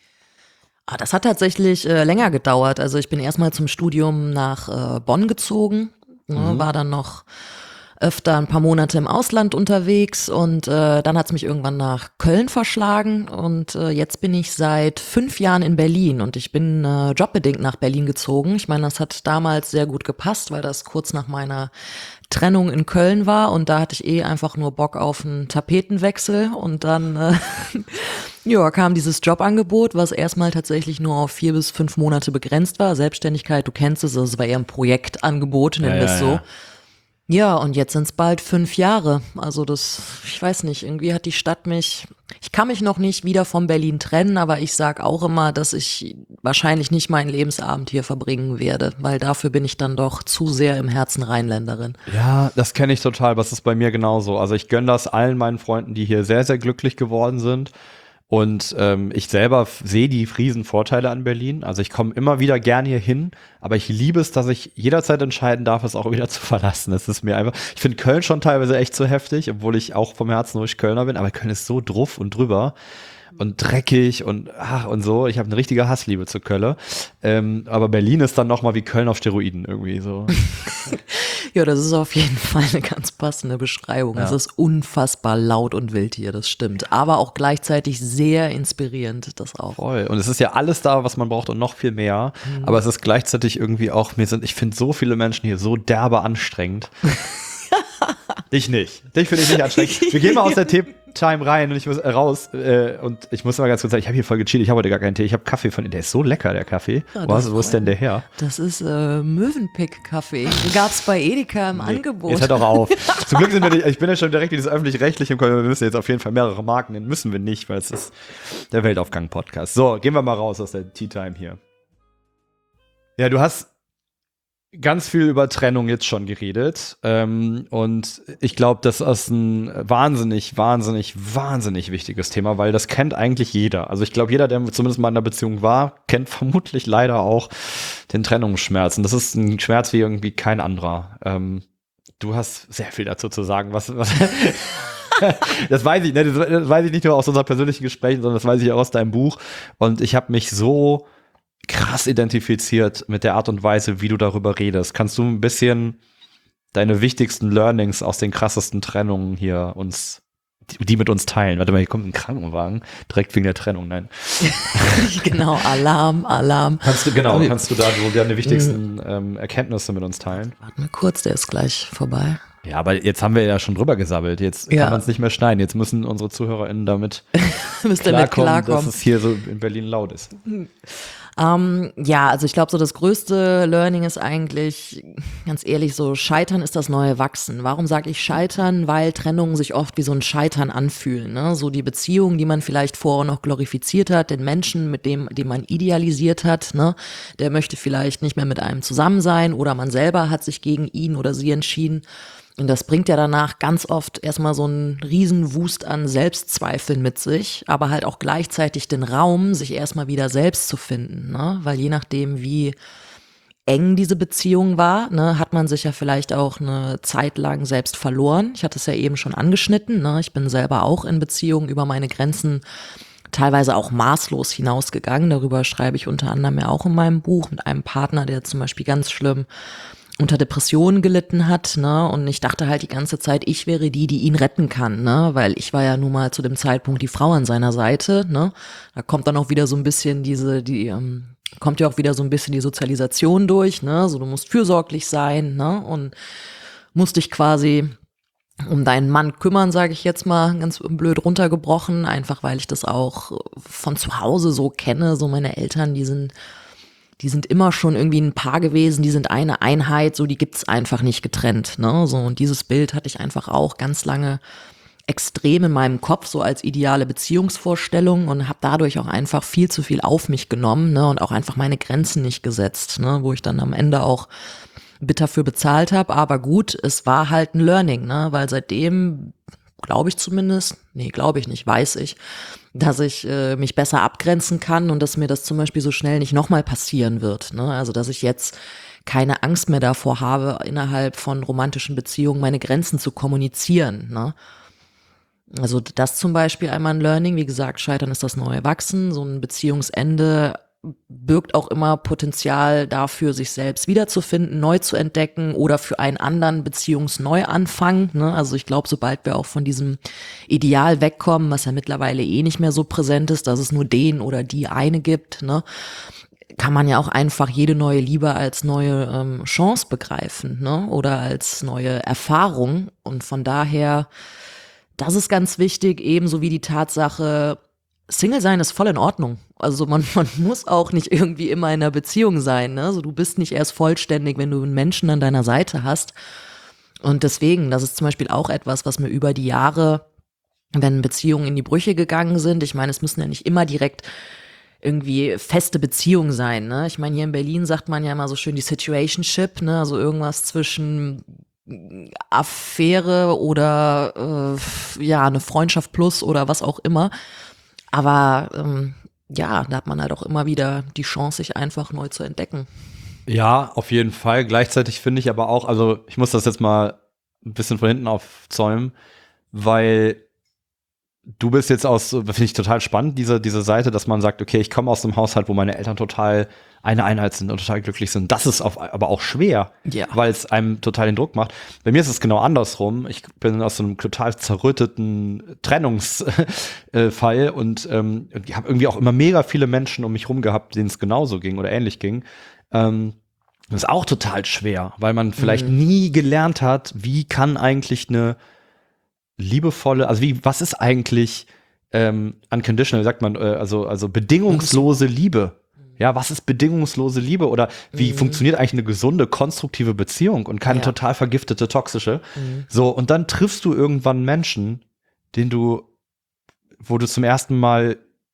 Ah, das hat tatsächlich äh, länger gedauert. Also ich bin erstmal zum Studium nach äh, Bonn gezogen, ne, war dann noch öfter ein paar Monate im Ausland unterwegs und äh, dann hat es mich irgendwann nach Köln verschlagen und äh, jetzt bin ich seit fünf Jahren in Berlin und ich bin äh, jobbedingt nach Berlin gezogen. Ich meine, das hat damals sehr gut gepasst, weil das kurz nach meiner Trennung in Köln war und da hatte ich eh einfach nur Bock auf einen Tapetenwechsel und dann äh, ja, kam dieses Jobangebot, was erstmal tatsächlich nur auf vier bis fünf Monate begrenzt war. Selbstständigkeit, du kennst es, es war eher ein Projektangebot, nennen Ja, wir ja, es so. ja. Ja, und jetzt sind es bald fünf Jahre. Also das, ich weiß nicht, irgendwie hat die Stadt mich, ich kann mich noch nicht wieder von Berlin trennen, aber ich sag auch immer, dass ich wahrscheinlich nicht meinen Lebensabend hier verbringen werde, weil dafür bin ich dann doch zu sehr im Herzen Rheinländerin. Ja, das kenne ich total, aber es ist bei mir genauso. Also ich gönne das allen meinen Freunden, die hier sehr, sehr glücklich geworden sind. Und ähm, ich selber f- sehe die riesen Vorteile an Berlin. Also ich komme immer wieder gern hier hin, aber ich liebe es, dass ich jederzeit entscheiden darf, es auch wieder zu verlassen. Das ist mir einfach, ich finde Köln schon teilweise echt so heftig, obwohl ich auch vom Herzen ruhig Kölner bin, aber Köln ist so druff und drüber und dreckig und ach und so. Ich habe eine richtige Hassliebe zu Köln. Ähm, aber Berlin ist dann nochmal wie Köln auf Steroiden irgendwie so. Ja, das ist auf jeden Fall eine ganz passende Beschreibung. Ja. Es ist unfassbar laut und wild hier, das stimmt. Aber auch gleichzeitig sehr inspirierend, das auch. Voll. Und es ist ja alles da, was man braucht und noch viel mehr. Aber es ist gleichzeitig irgendwie auch, mir sind, ich finde so viele Menschen hier so derbe anstrengend. Dich nicht. Dich finde ich nicht anstrengend. Wir gehen mal aus der Tee-Time rein und ich muss äh, raus. Äh, und ich muss mal ganz kurz sagen, ich habe hier voll gechillt. Ich habe heute gar keinen Tee. Ich habe Kaffee von, der ist so lecker, der Kaffee. Ja, Was, das wo ist denn der her? Das ist äh, Möwenpick-Kaffee. Den gab's bei Edeka im Angebot. Jetzt hört doch auf. Zum Glück sind wir nicht, ich bin ja schon direkt in dieses öffentlich-rechtliche im Köln. Wir müssen jetzt auf jeden Fall mehrere Marken nennen. Müssen wir nicht, weil es ist der Weltaufgang-Podcast. So, gehen wir mal raus aus der Tea Time hier. Ja, du hast ganz viel über Trennung jetzt schon geredet. Ähm, und ich glaube, das ist ein wahnsinnig, wahnsinnig, wahnsinnig wichtiges Thema, weil das kennt eigentlich jeder. Also ich glaube, jeder, der zumindest mal in einer Beziehung war, kennt vermutlich leider auch den Trennungsschmerz. Und das ist ein Schmerz wie irgendwie kein anderer. Ähm, du hast sehr viel dazu zu sagen. Was, was das weiß ich, ne? Das weiß ich nicht nur aus unseren persönlichen Gesprächen, sondern das weiß ich auch aus deinem Buch. Und ich habe mich so krass identifiziert mit der Art und Weise, wie du darüber redest. Kannst du ein bisschen deine wichtigsten Learnings aus den krassesten Trennungen hier uns, die, die mit uns teilen? Warte mal, hier kommt ein Krankenwagen, direkt wegen der Trennung, nein. Genau, Alarm, Alarm. Kannst du, genau, kannst du da so deine wichtigsten ähm, Erkenntnisse mit uns teilen? Warte mal kurz, der ist gleich vorbei. Ja, aber jetzt haben wir ja schon drüber gesabbelt. Jetzt Ja. kann man es nicht mehr schneiden. Jetzt müssen unsere ZuhörerInnen damit Müsst ihr mit klarkommen, klarkommen. dass es hier so in Berlin laut ist. Ähm, ja, also ich glaube, so das größte Learning ist eigentlich, ganz ehrlich, so Scheitern ist das neue Wachsen. Warum sage ich Scheitern? Weil Trennungen sich oft wie so ein Scheitern anfühlen. Ne? So die Beziehung, die man vielleicht vorher noch glorifiziert hat, den Menschen, mit dem, den man idealisiert hat, ne? Der möchte vielleicht nicht mehr mit einem zusammen sein oder man selber hat sich gegen ihn oder sie entschieden. Und das bringt ja danach ganz oft erstmal so einen Riesenwust an Selbstzweifeln mit sich, aber halt auch gleichzeitig den Raum, sich erstmal wieder selbst zu finden, ne? Weil je nachdem, wie eng diese Beziehung war, ne, hat man sich ja vielleicht auch eine Zeit lang selbst verloren. Ich hatte es ja eben schon angeschnitten, ne? Ich bin selber auch in Beziehungen über meine Grenzen teilweise auch maßlos hinausgegangen. Darüber schreibe ich unter anderem ja auch in meinem Buch mit einem Partner, der zum Beispiel ganz schlimm unter Depressionen gelitten hat, ne, und ich dachte halt die ganze Zeit, ich wäre die, die ihn retten kann, ne, weil ich war ja nun mal zu dem Zeitpunkt die Frau an seiner Seite, ne, da kommt dann auch wieder so ein bisschen diese, die, ähm, kommt ja auch wieder so ein bisschen die Sozialisation durch, ne, so du musst fürsorglich sein, ne, und musst dich quasi um deinen Mann kümmern, sage ich jetzt mal, ganz blöd runtergebrochen, einfach weil ich das auch von zu Hause so kenne, so meine Eltern, die sind Die sind immer schon irgendwie ein Paar gewesen, die sind eine Einheit, so die gibt's einfach nicht getrennt, ne? So, und dieses Bild hatte ich einfach auch ganz lange extrem in meinem Kopf, so als ideale Beziehungsvorstellung und habe dadurch auch einfach viel zu viel auf mich genommen, ne? Und auch einfach meine Grenzen nicht gesetzt, ne? Wo ich dann am Ende auch bitter für bezahlt habe. Aber gut, es war halt ein Learning, ne? Weil seitdem, glaube ich zumindest, nee, glaube ich nicht, weiß ich, dass ich äh, mich besser abgrenzen kann und dass mir das zum Beispiel so schnell nicht nochmal passieren wird, ne? Also dass ich jetzt keine Angst mehr davor habe, innerhalb von romantischen Beziehungen meine Grenzen zu kommunizieren, ne? Also das zum Beispiel einmal ein Learning, wie gesagt, Scheitern ist das neue Wachsen, so ein Beziehungsende birgt auch immer Potenzial dafür, sich selbst wiederzufinden, neu zu entdecken oder für einen anderen Beziehungsneuanfang, ne? Also ich glaube, sobald wir auch von diesem Ideal wegkommen, was ja mittlerweile eh nicht mehr so präsent ist, dass es nur den oder die eine gibt, ne, kann man ja auch einfach jede neue Liebe als neue ähm, Chance begreifen, ne? Oder als neue Erfahrung. Und von daher, das ist ganz wichtig, ebenso wie die Tatsache, Single sein ist voll in Ordnung. Also man, man muss auch nicht irgendwie immer in einer Beziehung sein, ne? Also du bist nicht erst vollständig, wenn du einen Menschen an deiner Seite hast. Und deswegen, das ist zum Beispiel auch etwas, was mir über die Jahre, wenn Beziehungen in die Brüche gegangen sind, ich meine, es müssen ja nicht immer direkt irgendwie feste Beziehungen sein, ne? Ich meine, hier in Berlin sagt man ja immer so schön die Situationship, ne? Also irgendwas zwischen Affäre oder äh, ja, eine Freundschaft plus oder was auch immer. Aber ähm, ja, da hat man halt auch immer wieder die Chance, sich einfach neu zu entdecken. Ja, auf jeden Fall. Gleichzeitig finde ich aber auch, also ich muss das jetzt mal ein bisschen von hinten aufzäumen, weil du bist jetzt aus, finde ich total spannend, diese, diese Seite, dass man sagt, okay, ich komme aus einem Haushalt, wo meine Eltern total eine Einheit sind und total glücklich sind. Das ist auf, aber auch schwer, Ja. weil es einem total den Druck macht. Bei mir ist es genau andersrum. Ich bin aus so einem total zerrütteten Trennungsfall und ähm, ich habe irgendwie auch immer mega viele Menschen um mich rum gehabt, denen es genauso ging oder ähnlich ging. Ähm, das ist auch total schwer, weil man vielleicht Mhm. nie gelernt hat, wie kann eigentlich eine liebevolle, also wie, was ist eigentlich ähm, unconditional, wie sagt man, äh, also, also bedingungslose Liebe? Ja, was ist bedingungslose Liebe? Oder wie Mhm. funktioniert eigentlich eine gesunde, konstruktive Beziehung und keine Ja. total vergiftete, toxische? Mhm. So, und dann triffst du irgendwann Menschen, den du, wo du zum ersten Mal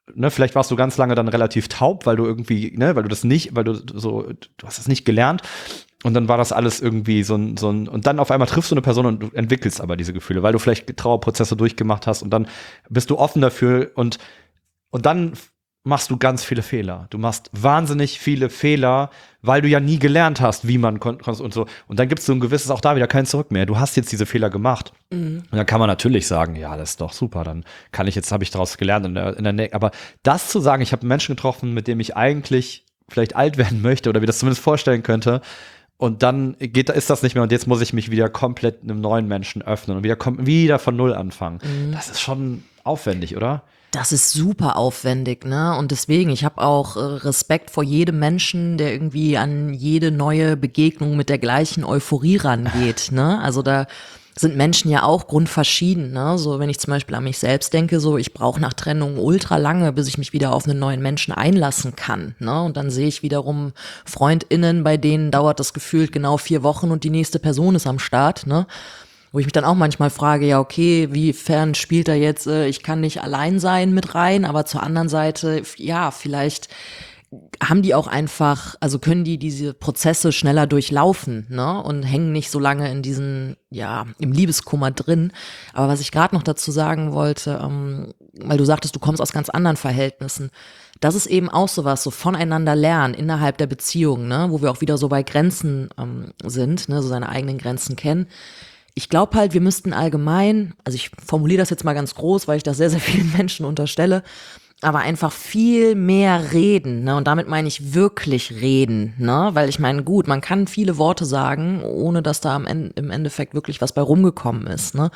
ne, vielleicht warst du ganz lange dann relativ taub, weil du irgendwie, ne, weil du das nicht, weil du so, du hast es nicht gelernt. Und dann war das alles irgendwie so ein, so ein, und dann auf einmal triffst du eine Person und du entwickelst aber diese Gefühle, weil du vielleicht Trauerprozesse durchgemacht hast und dann bist du offen dafür und, und dann machst du ganz viele Fehler. Du machst wahnsinnig viele Fehler, weil du ja nie gelernt hast, wie man kon- und so. Und dann gibt's so ein gewisses, auch da wieder kein Zurück mehr. Du hast jetzt diese Fehler gemacht. Mhm. Und dann kann man natürlich sagen, ja, das ist doch super, dann kann ich jetzt, habe ich daraus gelernt in der, in der Nähe. Aber das zu sagen, ich habe einen Menschen getroffen, mit dem ich eigentlich vielleicht alt werden möchte oder mir das zumindest vorstellen könnte, und dann geht, ist das nicht mehr und jetzt muss ich mich wieder komplett einem neuen Menschen öffnen und wieder, wieder von Null anfangen. Mhm. Das ist schon aufwendig, oder? Das ist super aufwendig, ne? Und deswegen, ich habe auch äh, Respekt vor jedem Menschen, der irgendwie an jede neue Begegnung mit der gleichen Euphorie rangeht, ne? Also da sind Menschen ja auch grundverschieden, ne? So, wenn ich zum Beispiel an mich selbst denke, so, ich brauche nach Trennung ultra lange, bis ich mich wieder auf einen neuen Menschen einlassen kann, ne? Und dann sehe ich wiederum FreundInnen, bei denen dauert das gefühlt genau vier Wochen und die nächste Person ist am Start, ne? Wo ich mich dann auch manchmal frage, ja, okay, wiefern spielt da jetzt, äh, ich kann nicht allein sein mit rein, aber zur anderen Seite, ja, vielleicht haben die auch einfach, also können die diese Prozesse schneller durchlaufen, ne, und hängen nicht so lange in diesen, ja, im Liebeskummer drin. Aber was ich gerade noch dazu sagen wollte, ähm, weil du sagtest, du kommst aus ganz anderen Verhältnissen, das ist eben auch sowas, so voneinander lernen innerhalb der Beziehung, ne, wo wir auch wieder so bei Grenzen ähm, sind, ne, so seine eigenen Grenzen kennen. Ich glaube halt, wir müssten allgemein, also ich formuliere das jetzt mal ganz groß, weil ich das sehr, sehr vielen Menschen unterstelle, aber einfach viel mehr reden, ne? Und damit meine ich wirklich reden, ne? Weil ich meine, gut, man kann viele Worte sagen, ohne dass da am Ende, im Endeffekt wirklich was bei rumgekommen ist, ne?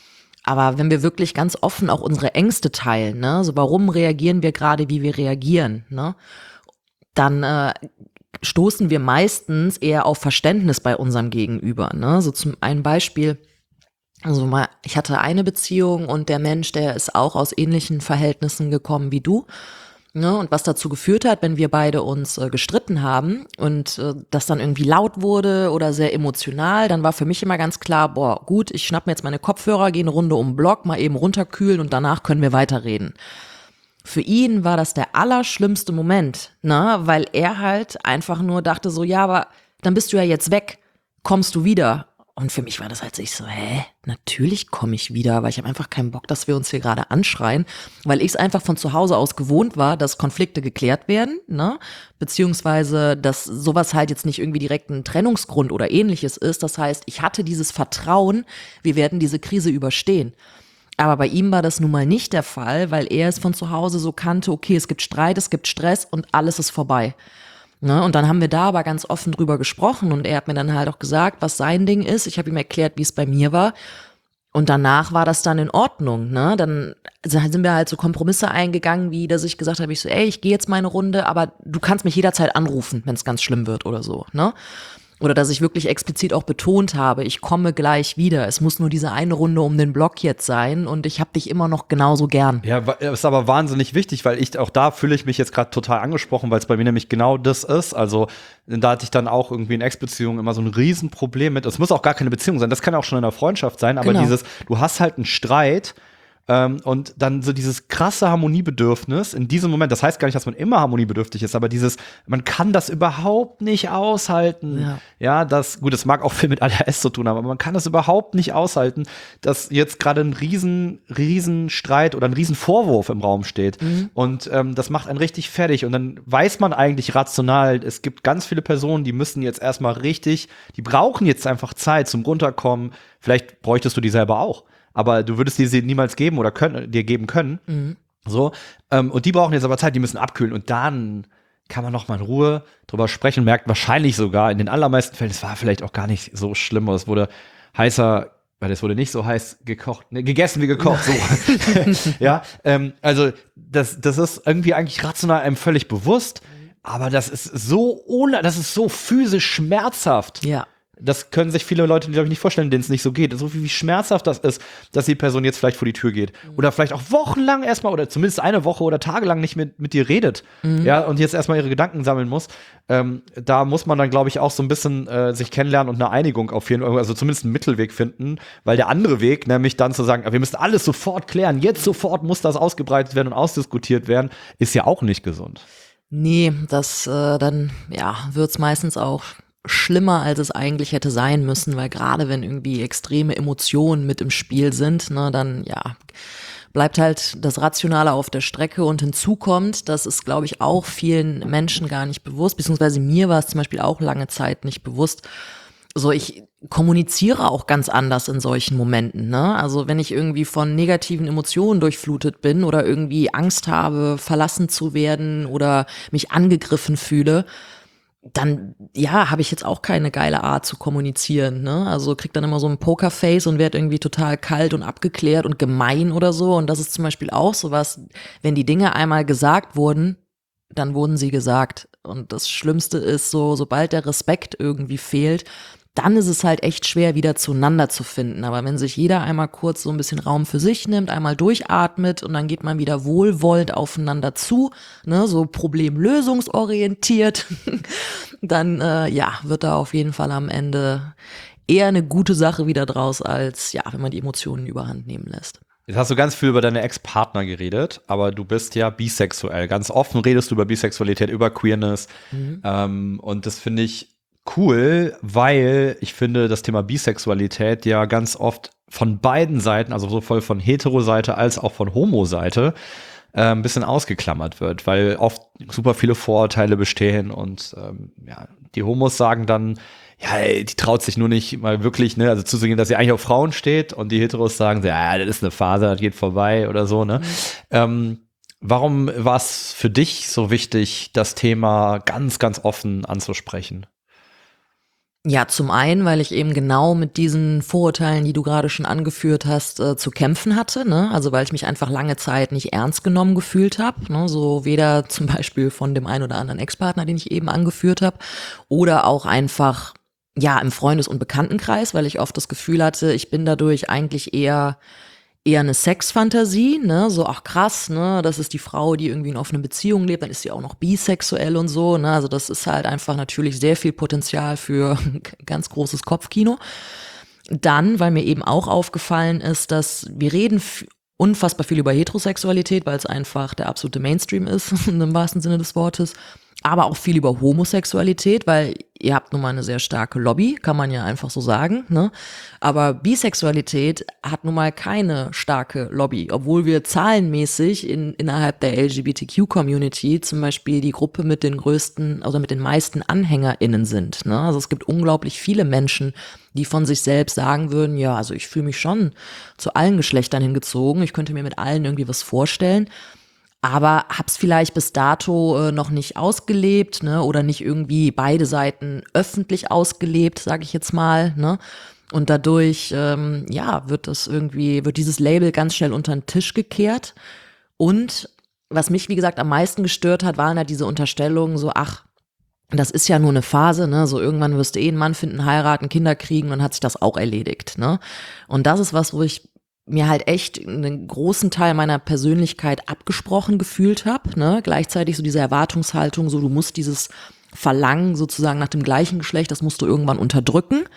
Aber wenn wir wirklich ganz offen auch unsere Ängste teilen, ne? So, warum reagieren wir gerade, wie wir reagieren, ne? Dann äh, stoßen wir meistens eher auf Verständnis bei unserem Gegenüber, ne? So zum ein Beispiel, also mal, ich hatte eine Beziehung und der Mensch, der ist auch aus ähnlichen Verhältnissen gekommen wie du, ne? Und was dazu geführt hat, wenn wir beide uns äh, gestritten haben und äh, das dann irgendwie laut wurde oder sehr emotional, dann war für mich immer ganz klar, boah, gut, ich schnapp mir jetzt meine Kopfhörer, gehe eine Runde um den Block, mal eben runterkühlen und danach können wir weiterreden. Für ihn war das der allerschlimmste Moment, ne, weil er halt einfach nur dachte so, ja, aber dann bist du ja jetzt weg, kommst du wieder? Und für mich war das halt so, ich so, hä, natürlich komme ich wieder, weil ich habe einfach keinen Bock, dass wir uns hier gerade anschreien, weil ich es einfach von zu Hause aus gewohnt war, dass Konflikte geklärt werden, ne, beziehungsweise, dass sowas halt jetzt nicht irgendwie direkt ein Trennungsgrund oder ähnliches ist. Das heißt, ich hatte dieses Vertrauen, wir werden diese Krise überstehen. Aber bei ihm war das nun mal nicht der Fall, weil er es von zu Hause so kannte, okay, es gibt Streit, es gibt Stress und alles ist vorbei. Ne? Und dann haben wir da aber ganz offen drüber gesprochen und er hat mir dann halt auch gesagt, was sein Ding ist. Ich habe ihm erklärt, wie es bei mir war. Und danach war das dann in Ordnung. Ne? Dann sind wir halt so Kompromisse eingegangen, wie dass ich gesagt habe, ich so, ey, ich gehe jetzt meine Runde, aber du kannst mich jederzeit anrufen, wenn es ganz schlimm wird oder so, ne? Oder dass ich wirklich explizit auch betont habe, ich komme gleich wieder. Es muss nur diese eine Runde um den Block jetzt sein und ich habe dich immer noch genauso gern. Ja, ist aber wahnsinnig wichtig, weil ich auch da fühle ich mich jetzt gerade total angesprochen, weil es bei mir nämlich genau das ist. Also da hatte ich dann auch irgendwie in Ex-Beziehungen immer so ein Riesenproblem mit. Es muss auch gar keine Beziehung sein, das kann auch schon in einer Freundschaft sein, aber genau. dieses, du hast halt einen Streit. Ähm, und dann so dieses krasse Harmoniebedürfnis in diesem Moment, das heißt gar nicht, dass man immer harmoniebedürftig ist, aber dieses, man kann das überhaupt nicht aushalten. Ja, ja das, gut, das mag auch viel mit A D H S zu tun haben, aber man kann das überhaupt nicht aushalten, dass jetzt gerade ein riesen, riesen Streit oder ein riesen Vorwurf im Raum steht. Mhm. Und ähm, das macht einen richtig fertig. Und dann weiß man eigentlich rational, es gibt ganz viele Personen, die müssen jetzt erstmal richtig, die brauchen jetzt einfach Zeit zum Runterkommen. Vielleicht bräuchtest du die selber auch. Aber du würdest die sie niemals geben oder können, dir geben können. Mhm. So. Ähm, und die brauchen jetzt aber Zeit, die müssen abkühlen. Und dann kann man noch mal in Ruhe drüber sprechen und merkt wahrscheinlich sogar in den allermeisten Fällen, es war vielleicht auch gar nicht so schlimm, aber es wurde heißer, weil es wurde nicht so heiß gekocht, ne, gegessen wie gekocht. So. Ja, ähm, also das, das ist irgendwie eigentlich rational einem völlig bewusst, aber das ist so ohne, das ist so physisch schmerzhaft. Ja. Das können sich viele Leute, glaube ich, nicht vorstellen, denen es nicht so geht. So wie, wie schmerzhaft das ist, dass die Person jetzt vielleicht vor die Tür geht. Mhm. Oder vielleicht auch wochenlang erstmal oder zumindest eine Woche oder tagelang nicht mit, mit dir redet. Mhm. Ja, und jetzt erstmal ihre Gedanken sammeln muss. Ähm, da muss man dann, glaube ich, auch so ein bisschen äh, sich kennenlernen und eine Einigung auf jeden Fall, also zumindest einen Mittelweg finden. Weil der andere Weg, nämlich dann zu sagen, wir müssen alles sofort klären, jetzt sofort muss das ausgebreitet werden und ausdiskutiert werden, ist ja auch nicht gesund. Nee, das äh, dann, ja, wird's meistens auch schlimmer, als es eigentlich hätte sein müssen, weil gerade wenn irgendwie extreme Emotionen mit im Spiel sind, ne, dann ja, bleibt halt das Rationale auf der Strecke und hinzu kommt, das ist, glaube ich, auch vielen Menschen gar nicht bewusst, beziehungsweise mir war es zum Beispiel auch lange Zeit nicht bewusst. So, ich kommuniziere auch ganz anders in solchen Momenten, ne? Also wenn ich irgendwie von negativen Emotionen durchflutet bin oder irgendwie Angst habe, verlassen zu werden oder mich angegriffen fühle, dann, ja, habe ich jetzt auch keine geile Art zu kommunizieren, ne? Also krieg dann immer so ein Pokerface und werd irgendwie total kalt und abgeklärt und gemein oder so. Und das ist zum Beispiel auch sowas, wenn die Dinge einmal gesagt wurden, dann wurden sie gesagt. Und das Schlimmste ist so, sobald der Respekt irgendwie fehlt, dann ist es halt echt schwer, wieder zueinander zu finden. Aber wenn sich jeder einmal kurz so ein bisschen Raum für sich nimmt, einmal durchatmet und dann geht man wieder wohlwollend aufeinander zu, ne, so problemlösungsorientiert, dann äh, ja, wird da auf jeden Fall am Ende eher eine gute Sache wieder draus, als ja, wenn man die Emotionen überhand nehmen lässt. Jetzt hast du ganz viel über deine Ex-Partner geredet, aber du bist ja bisexuell. Ganz offen redest du über Bisexualität, über Queerness. Mhm. Ähm, und das finde ich cool, weil ich finde, das Thema Bisexualität ja ganz oft von beiden Seiten, also sowohl von Hetero-Seite als auch von Homo-Seite, äh, ein bisschen ausgeklammert wird, weil oft super viele Vorurteile bestehen und ähm, ja, die Homos sagen dann, ja, ey, die traut sich nur nicht mal wirklich, ne, also zuzugeben, dass sie eigentlich auf Frauen steht und die Heteros sagen, ja, das ist eine Phase, das geht vorbei oder so, ne. Mhm. Ähm, warum war es für dich so wichtig, das Thema ganz, ganz offen anzusprechen? Ja, zum einen, weil ich eben genau mit diesen Vorurteilen, die du gerade schon angeführt hast, äh, zu kämpfen hatte, ne? Also weil ich mich einfach lange Zeit nicht ernst genommen gefühlt habe, ne? So weder zum Beispiel von dem einen oder anderen Ex-Partner, den ich eben angeführt habe, oder auch einfach ja im Freundes- und Bekanntenkreis, weil ich oft das Gefühl hatte, ich bin dadurch eigentlich eher eher eine Sexfantasie, ne, so, ach krass, ne, das ist die Frau, die irgendwie in offenen Beziehungen lebt, dann ist sie auch noch bisexuell und so, ne, also das ist halt einfach natürlich sehr viel Potenzial für ganz großes Kopfkino. Dann, weil mir eben auch aufgefallen ist, dass wir reden f- unfassbar viel über Heterosexualität, weil es einfach der absolute Mainstream ist, im wahrsten Sinne des Wortes, aber auch viel über Homosexualität, weil ihr habt nun mal eine sehr starke Lobby, kann man ja einfach so sagen, ne? Aber Bisexualität hat nun mal keine starke Lobby, obwohl wir zahlenmäßig in, innerhalb der L G B T Q-Community zum Beispiel die Gruppe mit den größten, also mit den meisten AnhängerInnen sind, ne? Also es gibt unglaublich viele Menschen, die von sich selbst sagen würden, ja, also ich fühle mich schon zu allen Geschlechtern hingezogen, ich könnte mir mit allen irgendwie was vorstellen. Aber hab's vielleicht bis dato äh, noch nicht ausgelebt, ne, oder nicht irgendwie beide Seiten öffentlich ausgelebt, sage ich jetzt mal, ne. Und dadurch, ähm, ja, wird das irgendwie, wird dieses Label ganz schnell unter den Tisch gekehrt. Und was mich, wie gesagt, am meisten gestört hat, waren halt diese Unterstellungen so, ach, das ist ja nur eine Phase, ne, so irgendwann wirst du eh einen Mann finden, heiraten, Kinder kriegen, dann hat sich das auch erledigt, ne. Und das ist was, wo ich mir halt echt einen großen Teil meiner Persönlichkeit abgesprochen gefühlt habe, ne, gleichzeitig so diese Erwartungshaltung, so du musst dieses Verlangen sozusagen nach dem gleichen Geschlecht, das musst du irgendwann unterdrücken,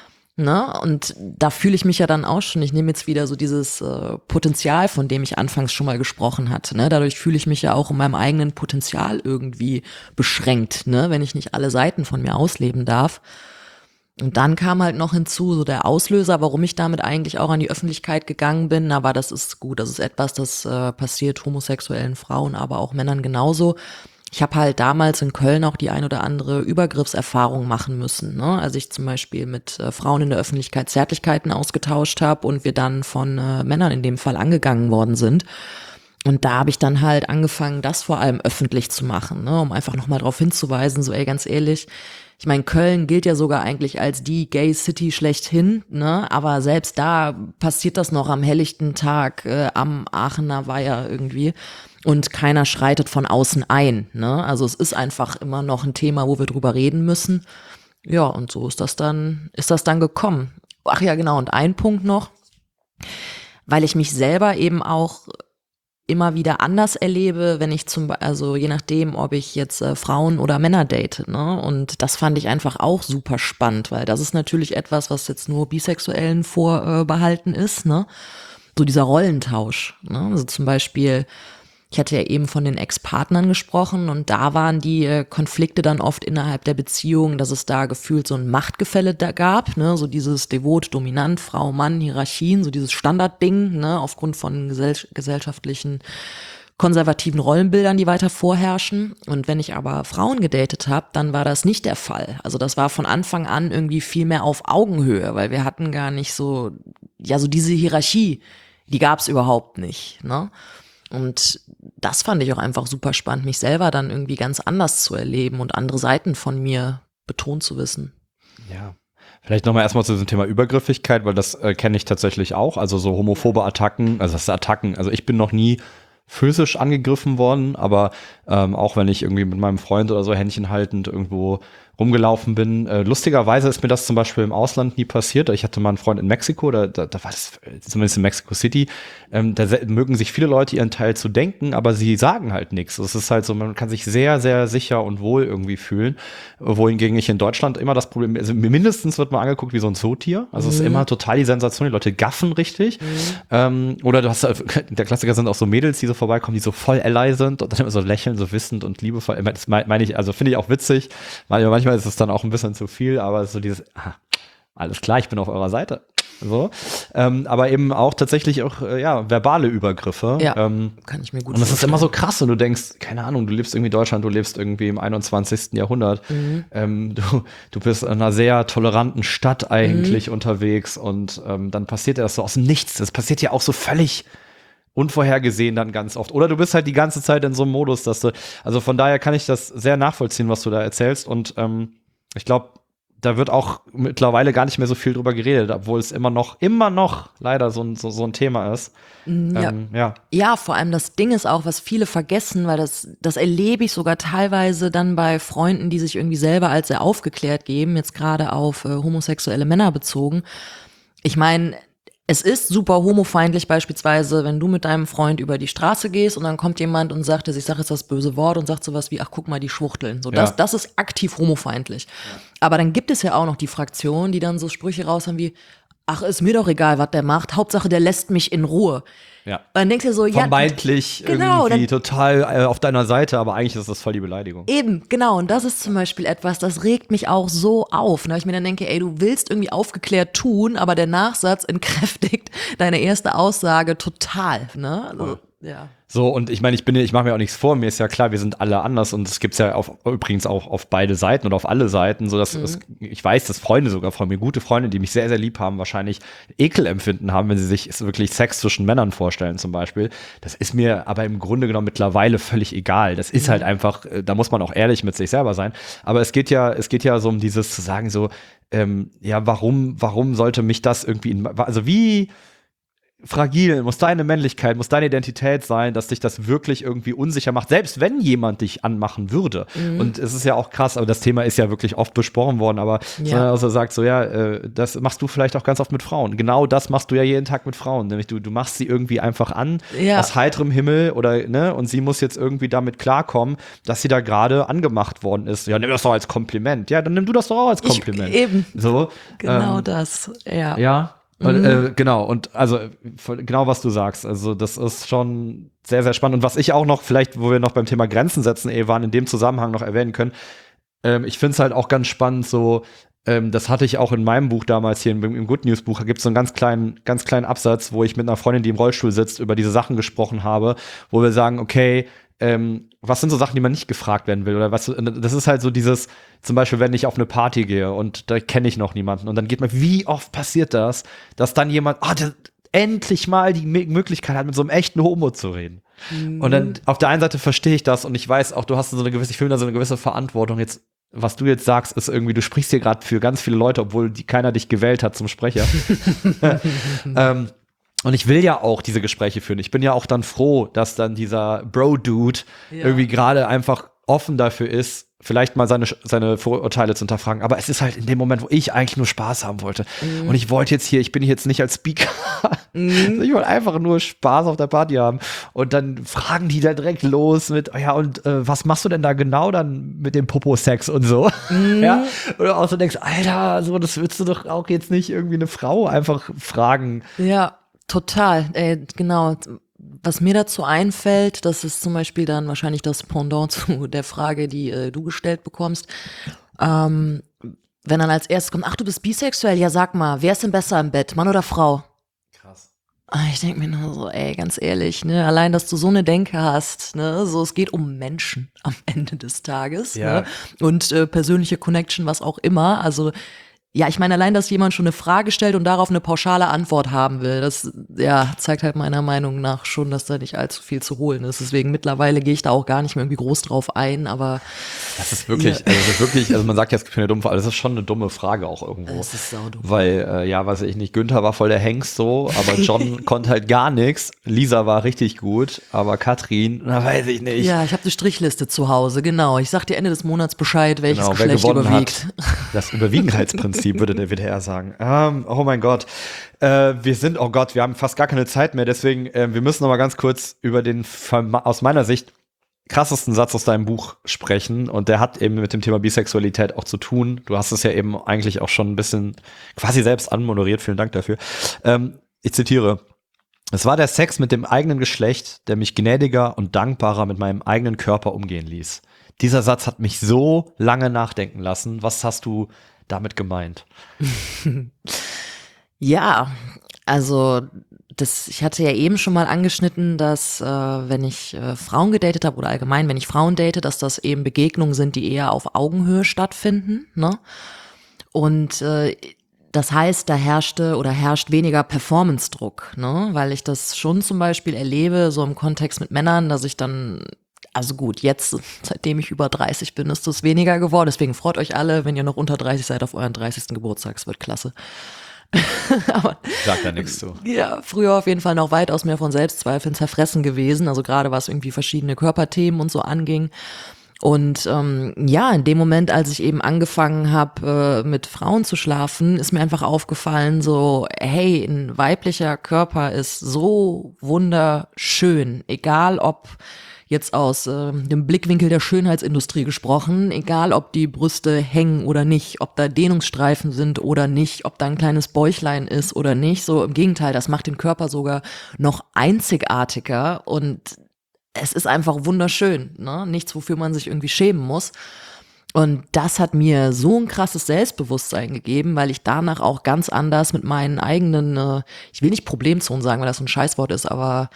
ne, und da fühle ich mich ja dann auch schon, ich nehme jetzt wieder so dieses äh, Potenzial, von dem ich anfangs schon mal gesprochen hatte, ne, dadurch fühle ich mich ja auch in meinem eigenen Potenzial irgendwie beschränkt, ne, wenn ich nicht alle Seiten von mir ausleben darf. Und dann kam halt noch hinzu, so der Auslöser, warum ich damit eigentlich auch an die Öffentlichkeit gegangen bin. Aber das ist gut, das ist etwas, das äh, passiert homosexuellen Frauen, aber auch Männern genauso. Ich habe halt damals in Köln auch die ein oder andere Übergriffserfahrung machen müssen, ne? Als ich zum Beispiel mit äh, Frauen in der Öffentlichkeit Zärtlichkeiten ausgetauscht habe und wir dann von äh, Männern in dem Fall angegangen worden sind. Und da habe ich dann halt angefangen, das vor allem öffentlich zu machen, ne? Um einfach nochmal darauf hinzuweisen, so ey, ganz ehrlich, ich meine, Köln gilt ja sogar eigentlich als die Gay City schlechthin, ne? Aber selbst da passiert das noch am helllichten Tag äh, am Aachener Weiher irgendwie und keiner schreitet von außen ein, ne? Also es ist einfach immer noch ein Thema, wo wir drüber reden müssen. ja, und so ist das dann, ist das dann gekommen. Ach ja, genau, und ein Punkt noch, weil ich mich selber eben auch immer wieder anders erlebe, wenn ich zum Beispiel, also je nachdem, ob ich jetzt äh, Frauen oder Männer date, ne? Und das fand ich einfach auch super spannend, weil das ist natürlich etwas, was jetzt nur Bisexuellen vorbehalten äh, ist, ne? So dieser Rollentausch, ne? Also zum Beispiel, ich hatte ja eben von den Ex-Partnern gesprochen und da waren die äh, Konflikte dann oft innerhalb der Beziehung, dass es da gefühlt so ein Machtgefälle da gab, ne, so dieses devot, dominant, Frau, Mann, Hierarchien, so dieses Standardding, ne, aufgrund von gesell- gesellschaftlichen konservativen Rollenbildern, die weiter vorherrschen. Und wenn ich aber Frauen gedatet habe, dann war das nicht der Fall. Also das war von Anfang an irgendwie viel mehr auf Augenhöhe, weil wir hatten gar nicht so, ja, so diese Hierarchie, die gab es überhaupt nicht, ne. Und das fand ich auch einfach super spannend, mich selber dann irgendwie ganz anders zu erleben und andere Seiten von mir betont zu wissen. Ja. Vielleicht nochmal erstmal zu diesem Thema Übergriffigkeit, weil das äh, kenne ich tatsächlich auch. Also so homophobe Attacken, also das ist Attacken. Also ich bin noch nie physisch angegriffen worden, aber ähm, auch wenn ich irgendwie mit meinem Freund oder so Händchen haltend irgendwo rumgelaufen bin. Äh, lustigerweise ist mir das zum Beispiel im Ausland nie passiert. Ich hatte mal einen Freund in Mexiko, da, da, da war das zumindest in Mexico City. Ähm, da mögen sich viele Leute ihren Teil zu denken, aber sie sagen halt nichts. Es ist halt so, man kann sich sehr, sehr sicher und wohl irgendwie fühlen. Wohingegen ich in Deutschland immer das Problem, also mindestens wird man angeguckt wie so ein Zootier. Also mhm. es ist immer total die Sensation, die Leute gaffen richtig. Mhm. Ähm, oder du hast, der Klassiker sind auch so Mädels, die so vorbeikommen, die so voll ally sind und dann immer so lächeln, so wissend und liebevoll. Das meine ich, also finde ich auch witzig. Manchmal ist es dann auch ein bisschen zu viel, aber so dieses, ah, alles klar, ich bin auf eurer Seite. So, ähm, aber eben auch tatsächlich auch, äh, ja, verbale Übergriffe. Ja, ähm, kann ich mir gut Und das vorstellen. ist immer so krass und du denkst, keine Ahnung, du lebst irgendwie in Deutschland, du lebst irgendwie im einundzwanzigsten Jahrhundert. Mhm. Ähm, du, du bist in einer sehr toleranten Stadt eigentlich mhm. unterwegs und ähm, dann passiert das so aus dem Nichts. Das passiert ja auch so völlig unvorhergesehen dann ganz oft. Oder du bist halt die ganze Zeit in so einem Modus, dass du, also von daher kann ich das sehr nachvollziehen, was du da erzählst und ähm, ich glaube, da wird auch mittlerweile gar nicht mehr so viel drüber geredet, obwohl es immer noch, immer noch leider so ein, so, so ein Thema ist. Ja. Ähm, ja. ja, vor allem das Ding ist auch, was viele vergessen, weil das, das erlebe ich sogar teilweise dann bei Freunden, die sich irgendwie selber als sehr aufgeklärt geben, jetzt gerade auf äh, homosexuelle Männer bezogen. Ich meine, es ist super homofeindlich beispielsweise, wenn du mit deinem Freund über die Straße gehst und dann kommt jemand und sagt, ich sage jetzt das böse Wort und sagt sowas wie, ach guck mal, die Schwuchteln. So, das, Ja. das ist aktiv homofeindlich. Ja. Aber dann gibt es ja auch noch die Fraktion, die dann so Sprüche raus haben wie, ach, ist mir doch egal, was der macht, Hauptsache der lässt mich in Ruhe. Ja. Und dann denkst du so, ja. Vermeintlich genau, irgendwie dann, total äh, auf deiner Seite, aber eigentlich ist das voll die Beleidigung. Eben, genau. Und das ist zum Beispiel etwas, das regt mich auch so auf. Ne? Ich mir dann denke, ey, du willst irgendwie aufgeklärt tun, aber der Nachsatz entkräftigt deine erste Aussage total. Ne? Also, ja. So, und ich meine, ich bin, ich mache mir auch nichts vor, mir ist ja klar, wir sind alle anders und es gibt's ja auf, übrigens auch auf beide Seiten oder auf alle Seiten, so dass mhm. es, ich weiß, dass Freunde sogar von mir, gute Freunde, die mich sehr, sehr lieb haben, wahrscheinlich Ekelempfinden haben, wenn sie sich wirklich Sex zwischen Männern vorstellen zum Beispiel. Das ist mir aber im Grunde genommen mittlerweile völlig egal. Das ist mhm. halt einfach, da muss man auch ehrlich mit sich selber sein. Aber es geht ja, es geht ja so um dieses zu sagen so, ähm, ja, warum, warum sollte mich das irgendwie, in, also wie fragil muss deine Männlichkeit, muss deine Identität sein, dass dich das wirklich irgendwie unsicher macht, selbst wenn jemand dich anmachen würde. Mhm. Und es ist ja auch krass, aber das Thema ist ja wirklich oft besprochen worden, aber ja. also sagt so, ja, äh, das machst du vielleicht auch ganz oft mit Frauen. Genau das machst du ja jeden Tag mit Frauen, nämlich du, du machst sie irgendwie einfach an, ja. aus heiterem Himmel oder, ne, und sie muss jetzt irgendwie damit klarkommen, dass sie da gerade angemacht worden ist. Ja, nimm das doch als Kompliment. Ja, dann nimm du das doch auch als Kompliment. Ich, eben. So, genau ähm, das, ja. Ja. Und, äh, genau, und also genau, was du sagst, also das ist schon sehr, sehr spannend. Und was ich auch noch, vielleicht, wo wir noch beim Thema Grenzen setzen, eh waren, in dem Zusammenhang noch erwähnen können, ähm, ich finde es halt auch ganz spannend, so, ähm, das hatte ich auch in meinem Buch damals hier, im, im Good News Buch, da gibt es so einen ganz kleinen, ganz kleinen Absatz, wo ich mit einer Freundin, die im Rollstuhl sitzt, über diese Sachen gesprochen habe, wo wir sagen, okay, ähm, was sind so Sachen, die man nicht gefragt werden will? Oder was, das ist halt so dieses, zum Beispiel, wenn ich auf eine Party gehe und da kenne ich noch niemanden und dann geht man, wie oft passiert das, dass dann jemand, ah, oh, endlich mal die Möglichkeit hat, mit so einem echten Homo zu reden. Mhm. Und dann auf der einen Seite verstehe ich das und ich weiß auch, du hast so eine gewisse, ich fühle da so eine gewisse Verantwortung. Jetzt, was du jetzt sagst, ist irgendwie, du sprichst hier gerade für ganz viele Leute, obwohl die, keiner dich gewählt hat zum Sprecher. ähm, Und ich will ja auch diese Gespräche führen. Ich bin ja auch dann froh, dass dann dieser Bro-Dude ja. irgendwie gerade einfach offen dafür ist, vielleicht mal seine, seine Vorurteile zu hinterfragen. Aber es ist halt in dem Moment, wo ich eigentlich nur Spaß haben wollte. Mhm. Und ich wollte jetzt hier, ich bin jetzt nicht als Speaker. Mhm. Ich wollte einfach nur Spaß auf der Party haben. Und dann fragen die da direkt los mit, oh ja, und äh, was machst du denn da genau dann mit dem Popo-Sex und so? Mhm. Ja. Und du auch so denkst, Alter, so, das würdest du doch auch jetzt nicht irgendwie eine Frau einfach fragen. Ja, total. Äh, genau. Was mir dazu einfällt, das ist zum Beispiel dann wahrscheinlich das Pendant zu der Frage, die äh, du gestellt bekommst. Ähm, wenn dann als erstes kommt, ach, du bist bisexuell, ja sag mal, wer ist denn besser im Bett, Mann oder Frau? Krass. Ich denke mir nur so, ey, ganz ehrlich, ne, allein, dass du so eine Denke hast, ne, so, es geht um Menschen am Ende des Tages, ja. ne, und äh, persönliche Connection, was auch immer, also ja, ich meine, allein, dass jemand schon eine Frage stellt und darauf eine pauschale Antwort haben will, das ja zeigt halt meiner Meinung nach schon, dass da nicht allzu viel zu holen ist. Deswegen mittlerweile gehe ich da auch gar nicht mehr irgendwie groß drauf ein, aber das ist wirklich, ja. also das ist wirklich, also man sagt ja, es gibt keine dumme Frage, das ist schon eine dumme Frage auch irgendwo. Das ist saudumm. Weil, äh, ja, weiß ich nicht, Günther war voll der Hengst so, aber John konnte halt gar nichts. Lisa war richtig gut, aber Katrin, na weiß ich nicht. Ja, ich habe eine Strichliste zu Hause, genau. Ich sag dir Ende des Monats Bescheid, welches genau, Geschlecht wer gewonnen überwiegt. Hat. Das Überwiegenheitsprinzip würde der W D R sagen. Ähm, oh mein Gott. Äh, wir sind, oh Gott, wir haben fast gar keine Zeit mehr, deswegen, äh, wir müssen noch mal ganz kurz über den, aus meiner Sicht, krassesten Satz aus deinem Buch sprechen und der hat eben mit dem Thema Bisexualität auch zu tun. Du hast es ja eben eigentlich auch schon ein bisschen quasi selbst anmoderiert, vielen Dank dafür. Ähm, ich zitiere: Es war der Sex mit dem eigenen Geschlecht, der mich gnädiger und dankbarer mit meinem eigenen Körper umgehen ließ. Dieser Satz hat mich so lange nachdenken lassen. Was hast du damit gemeint? Ja, also das, ich hatte ja eben schon mal angeschnitten, dass äh, wenn ich äh, Frauen gedatet habe oder allgemein, wenn ich Frauen date, dass das eben Begegnungen sind, die eher auf Augenhöhe stattfinden, ne? Und äh, das heißt, da herrschte oder herrscht weniger Performance-Druck, ne? Weil ich das schon zum Beispiel erlebe, so im Kontext mit Männern, dass ich dann, also gut, jetzt, seitdem ich über dreißig bin, ist das weniger geworden. Deswegen freut euch alle, wenn ihr noch unter dreißig seid, auf euren dreißigsten Geburtstag. Es wird klasse. Aber, sagt da nichts zu. Ja, früher auf jeden Fall noch weitaus mehr von Selbstzweifeln zerfressen gewesen. Also gerade was irgendwie verschiedene Körperthemen und so anging. Und ähm, ja, in dem Moment, als ich eben angefangen habe, äh, mit Frauen zu schlafen, ist mir einfach aufgefallen, so, hey, ein weiblicher Körper ist so wunderschön, egal ob jetzt aus äh, dem Blickwinkel der Schönheitsindustrie gesprochen, egal ob die Brüste hängen oder nicht, ob da Dehnungsstreifen sind oder nicht, ob da ein kleines Bäuchlein ist oder nicht, so im Gegenteil, das macht den Körper sogar noch einzigartiger und es ist einfach wunderschön, ne? Nichts, wofür man sich irgendwie schämen muss. Und das hat mir so ein krasses Selbstbewusstsein gegeben, weil ich danach auch ganz anders mit meinen eigenen, äh, ich will nicht Problemzonen sagen, weil das so ein Scheißwort ist, aber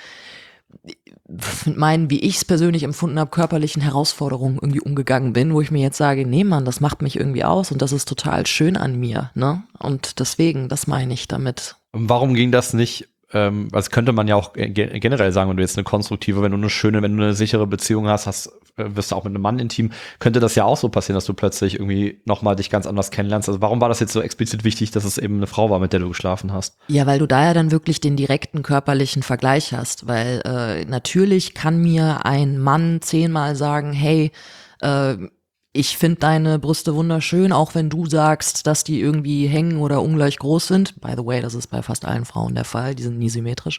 mit meinen, wie ich es persönlich empfunden habe, körperlichen Herausforderungen irgendwie umgegangen bin, wo ich mir jetzt sage, nee Mann, das macht mich irgendwie aus und das ist total schön an mir, ne? Und deswegen, das meine ich damit. Und warum ging das nicht? Ähm, das könnte man ja auch ge- generell sagen, wenn du jetzt eine konstruktive, wenn du eine schöne, wenn du eine sichere Beziehung hast, hast wirst du auch mit einem Mann intim, könnte das ja auch so passieren, dass du plötzlich irgendwie nochmal dich ganz anders kennenlernst. Also warum war das jetzt so explizit wichtig, dass es eben eine Frau war, mit der du geschlafen hast? Ja, weil du da ja dann wirklich den direkten körperlichen Vergleich hast, weil äh, natürlich kann mir ein Mann zehnmal sagen, hey, äh, ich finde deine Brüste wunderschön, auch wenn du sagst, dass die irgendwie hängen oder ungleich groß sind. By the way, das ist bei fast allen Frauen der Fall, die sind nie symmetrisch.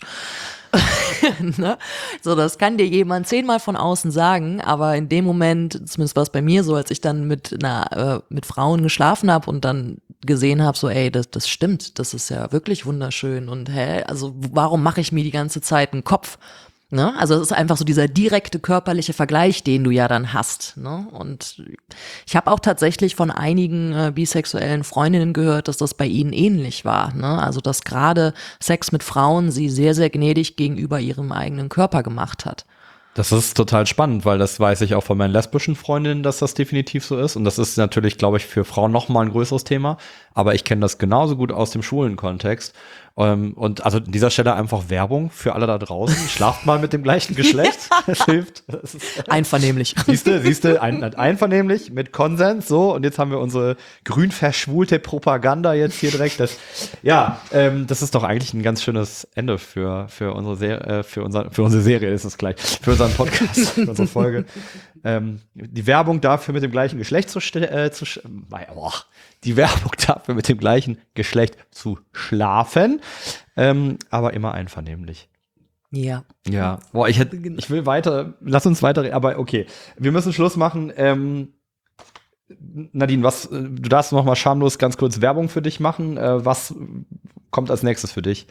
Ne? So, das kann dir jemand zehnmal von außen sagen, aber in dem Moment, zumindest war es bei mir so, als ich dann mit na, äh, mit Frauen geschlafen habe und dann gesehen habe, so ey, das, das stimmt, das ist ja wirklich wunderschön und hä, also warum mache ich mir die ganze Zeit einen Kopf? Ne? Also es ist einfach so dieser direkte körperliche Vergleich, den du ja dann hast. Ne? Und ich habe auch tatsächlich von einigen äh, bisexuellen Freundinnen gehört, dass das bei ihnen ähnlich war. Ne? Also dass gerade Sex mit Frauen sie sehr, sehr gnädig gegenüber ihrem eigenen Körper gemacht hat. Das ist total spannend, weil das weiß ich auch von meinen lesbischen Freundinnen, dass das definitiv so ist. Und das ist natürlich, glaube ich, für Frauen noch mal ein größeres Thema. Aber ich kenne das genauso gut aus dem schwulen Kontext. Und also an dieser Stelle einfach Werbung für alle da draußen. Schlaft mal mit dem gleichen Geschlecht. Das hilft. Das ist, einvernehmlich. Siehste, siehste, ein, einvernehmlich mit Konsens. So, und jetzt haben wir unsere grün verschwulte Propaganda jetzt hier direkt. Das, ja, ähm, das ist doch eigentlich ein ganz schönes Ende für, für unsere Serie, äh, für unser, für unsere Serie ist es gleich, für unseren Podcast, für unsere Folge. ähm, die Werbung dafür mit dem gleichen Geschlecht zu, äh, zu sch- oh, die Werbung dafür mit dem gleichen Geschlecht zu schlafen, ähm, aber immer einvernehmlich. Ja. Ja, boah, ich, hätte, ich will weiter, lass uns weiter, aber okay, wir müssen Schluss machen. Ähm, Nadine, was, du darfst noch mal schamlos ganz kurz Werbung für dich machen. Äh, was kommt als nächstes für dich?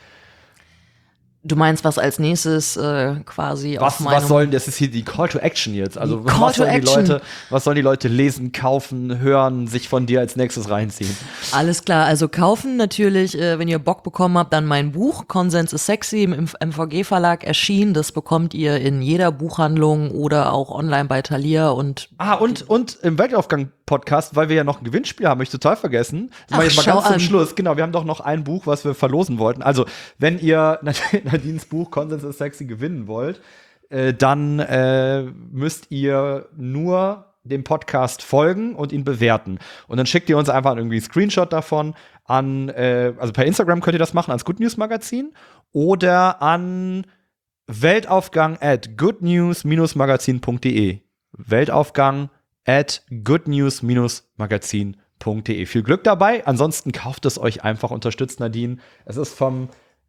Du meinst, was als nächstes äh, quasi auf Was, meinem... was sollen, das ist hier die Call to Action jetzt. Also Die Call was to sollen die Action. Leute, was sollen die Leute lesen, kaufen, hören, sich von dir als nächstes reinziehen? Alles klar, also kaufen natürlich, äh, wenn ihr Bock bekommen habt, dann mein Buch, Konsens ist sexy, im M V G-Verlag erschienen. Das bekommt ihr in jeder Buchhandlung oder auch online bei Thalia und Ah, und, und im Weltaufgang-Podcast, weil wir ja noch ein Gewinnspiel haben, habe ich total vergessen. Das mache ich Ach, jetzt mal schau ganz zum an. Schluss. Genau, wir haben doch noch ein Buch, was wir verlosen wollten. Also, wenn ihr Nadines Buch Konsens ist sexy gewinnen wollt, äh, dann äh, müsst ihr nur dem Podcast folgen und ihn bewerten. Und dann schickt ihr uns einfach irgendwie einen Screenshot davon an, äh, also per Instagram könnt ihr das machen, ans Good News Magazin oder an Weltaufgang at goodnews magazin punkt de. Weltaufgang at goodnews magazin punkt de. Viel Glück dabei. Ansonsten kauft es euch einfach, unterstützt Nadine. Es ist vom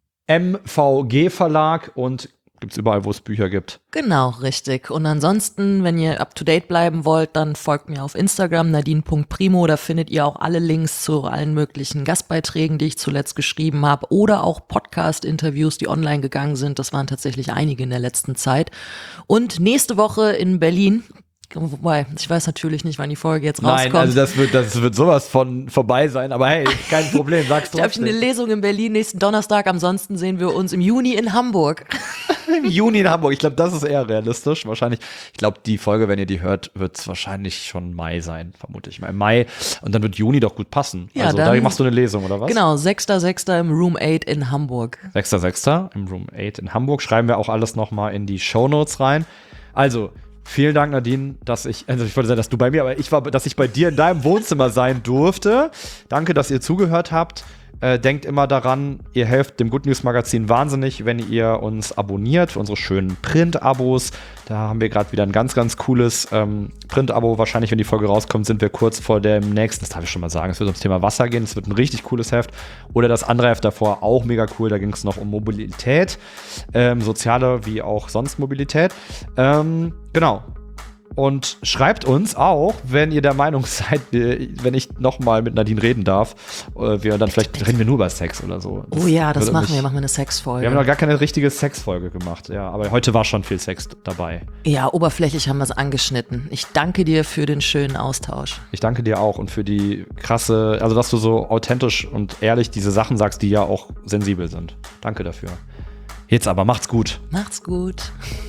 M V G-Verlag und gibt es überall, wo es Bücher gibt. genau, richtig. Und ansonsten, wenn ihr up-to-date bleiben wollt, dann folgt mir auf Instagram, nadine punkt primo. Da findet ihr auch alle Links zu allen möglichen Gastbeiträgen, die ich zuletzt geschrieben habe oder auch Podcast-Interviews, die online gegangen sind. Das waren tatsächlich einige in der letzten Zeit. Und nächste Woche in Berlin, wobei, ich weiß natürlich nicht, wann die Folge jetzt rauskommt. Nein, also das wird, das wird sowas von vorbei sein, aber hey, kein Problem, sag's Ich habe eine trotzdem. Lesung in Berlin nächsten Donnerstag. Ansonsten sehen wir uns im Juni in Hamburg. Im Juni in Hamburg. Ich glaube, das ist eher realistisch. Wahrscheinlich, ich glaube, die Folge, wenn ihr die hört, wird es wahrscheinlich schon Mai sein, vermute ich mal. Im Mai. Und dann wird Juni doch gut passen. Ja, also dann- da machst du eine Lesung, oder was? Genau, sechster sechster im Room acht in Hamburg. sechster sechster im Room acht in Hamburg. Schreiben wir auch alles nochmal in die Shownotes rein. Also, vielen Dank, Nadine, dass ich, also ich wollte sagen, dass du bei mir, aber ich war, dass ich bei dir in deinem Wohnzimmer sein durfte. Danke, dass ihr zugehört habt. Äh, denkt immer daran, ihr helft dem Good News Magazin wahnsinnig, wenn ihr uns abonniert für unsere schönen Print-Abos. Da haben wir gerade wieder ein ganz, ganz cooles ähm, Print-Abo. Wahrscheinlich, wenn die Folge rauskommt, sind wir kurz vor dem nächsten, das darf ich schon mal sagen, es wird ums Thema Wasser gehen. Es wird ein richtig cooles Heft. Oder das andere Heft davor, auch mega cool. Da ging es noch um Mobilität, ähm, soziale wie auch sonst Mobilität. Ähm, genau. Und schreibt uns auch, wenn ihr der Meinung seid, wenn ich nochmal mit Nadine reden darf, äh, wir dann vielleicht reden wir nur über Sex oder so. Oh ja, das würde machen mich- wir. Machen wir eine Sexfolge. Wir haben noch gar keine richtige Sexfolge gemacht, ja, aber heute war schon viel Sex dabei. Ja, oberflächlich haben wir es angeschnitten. Ich danke dir für den schönen Austausch. Ich danke dir auch und für die krasse, also dass du so authentisch und ehrlich diese Sachen sagst, die ja auch sensibel sind. Danke dafür. Jetzt aber, macht's gut. Macht's gut.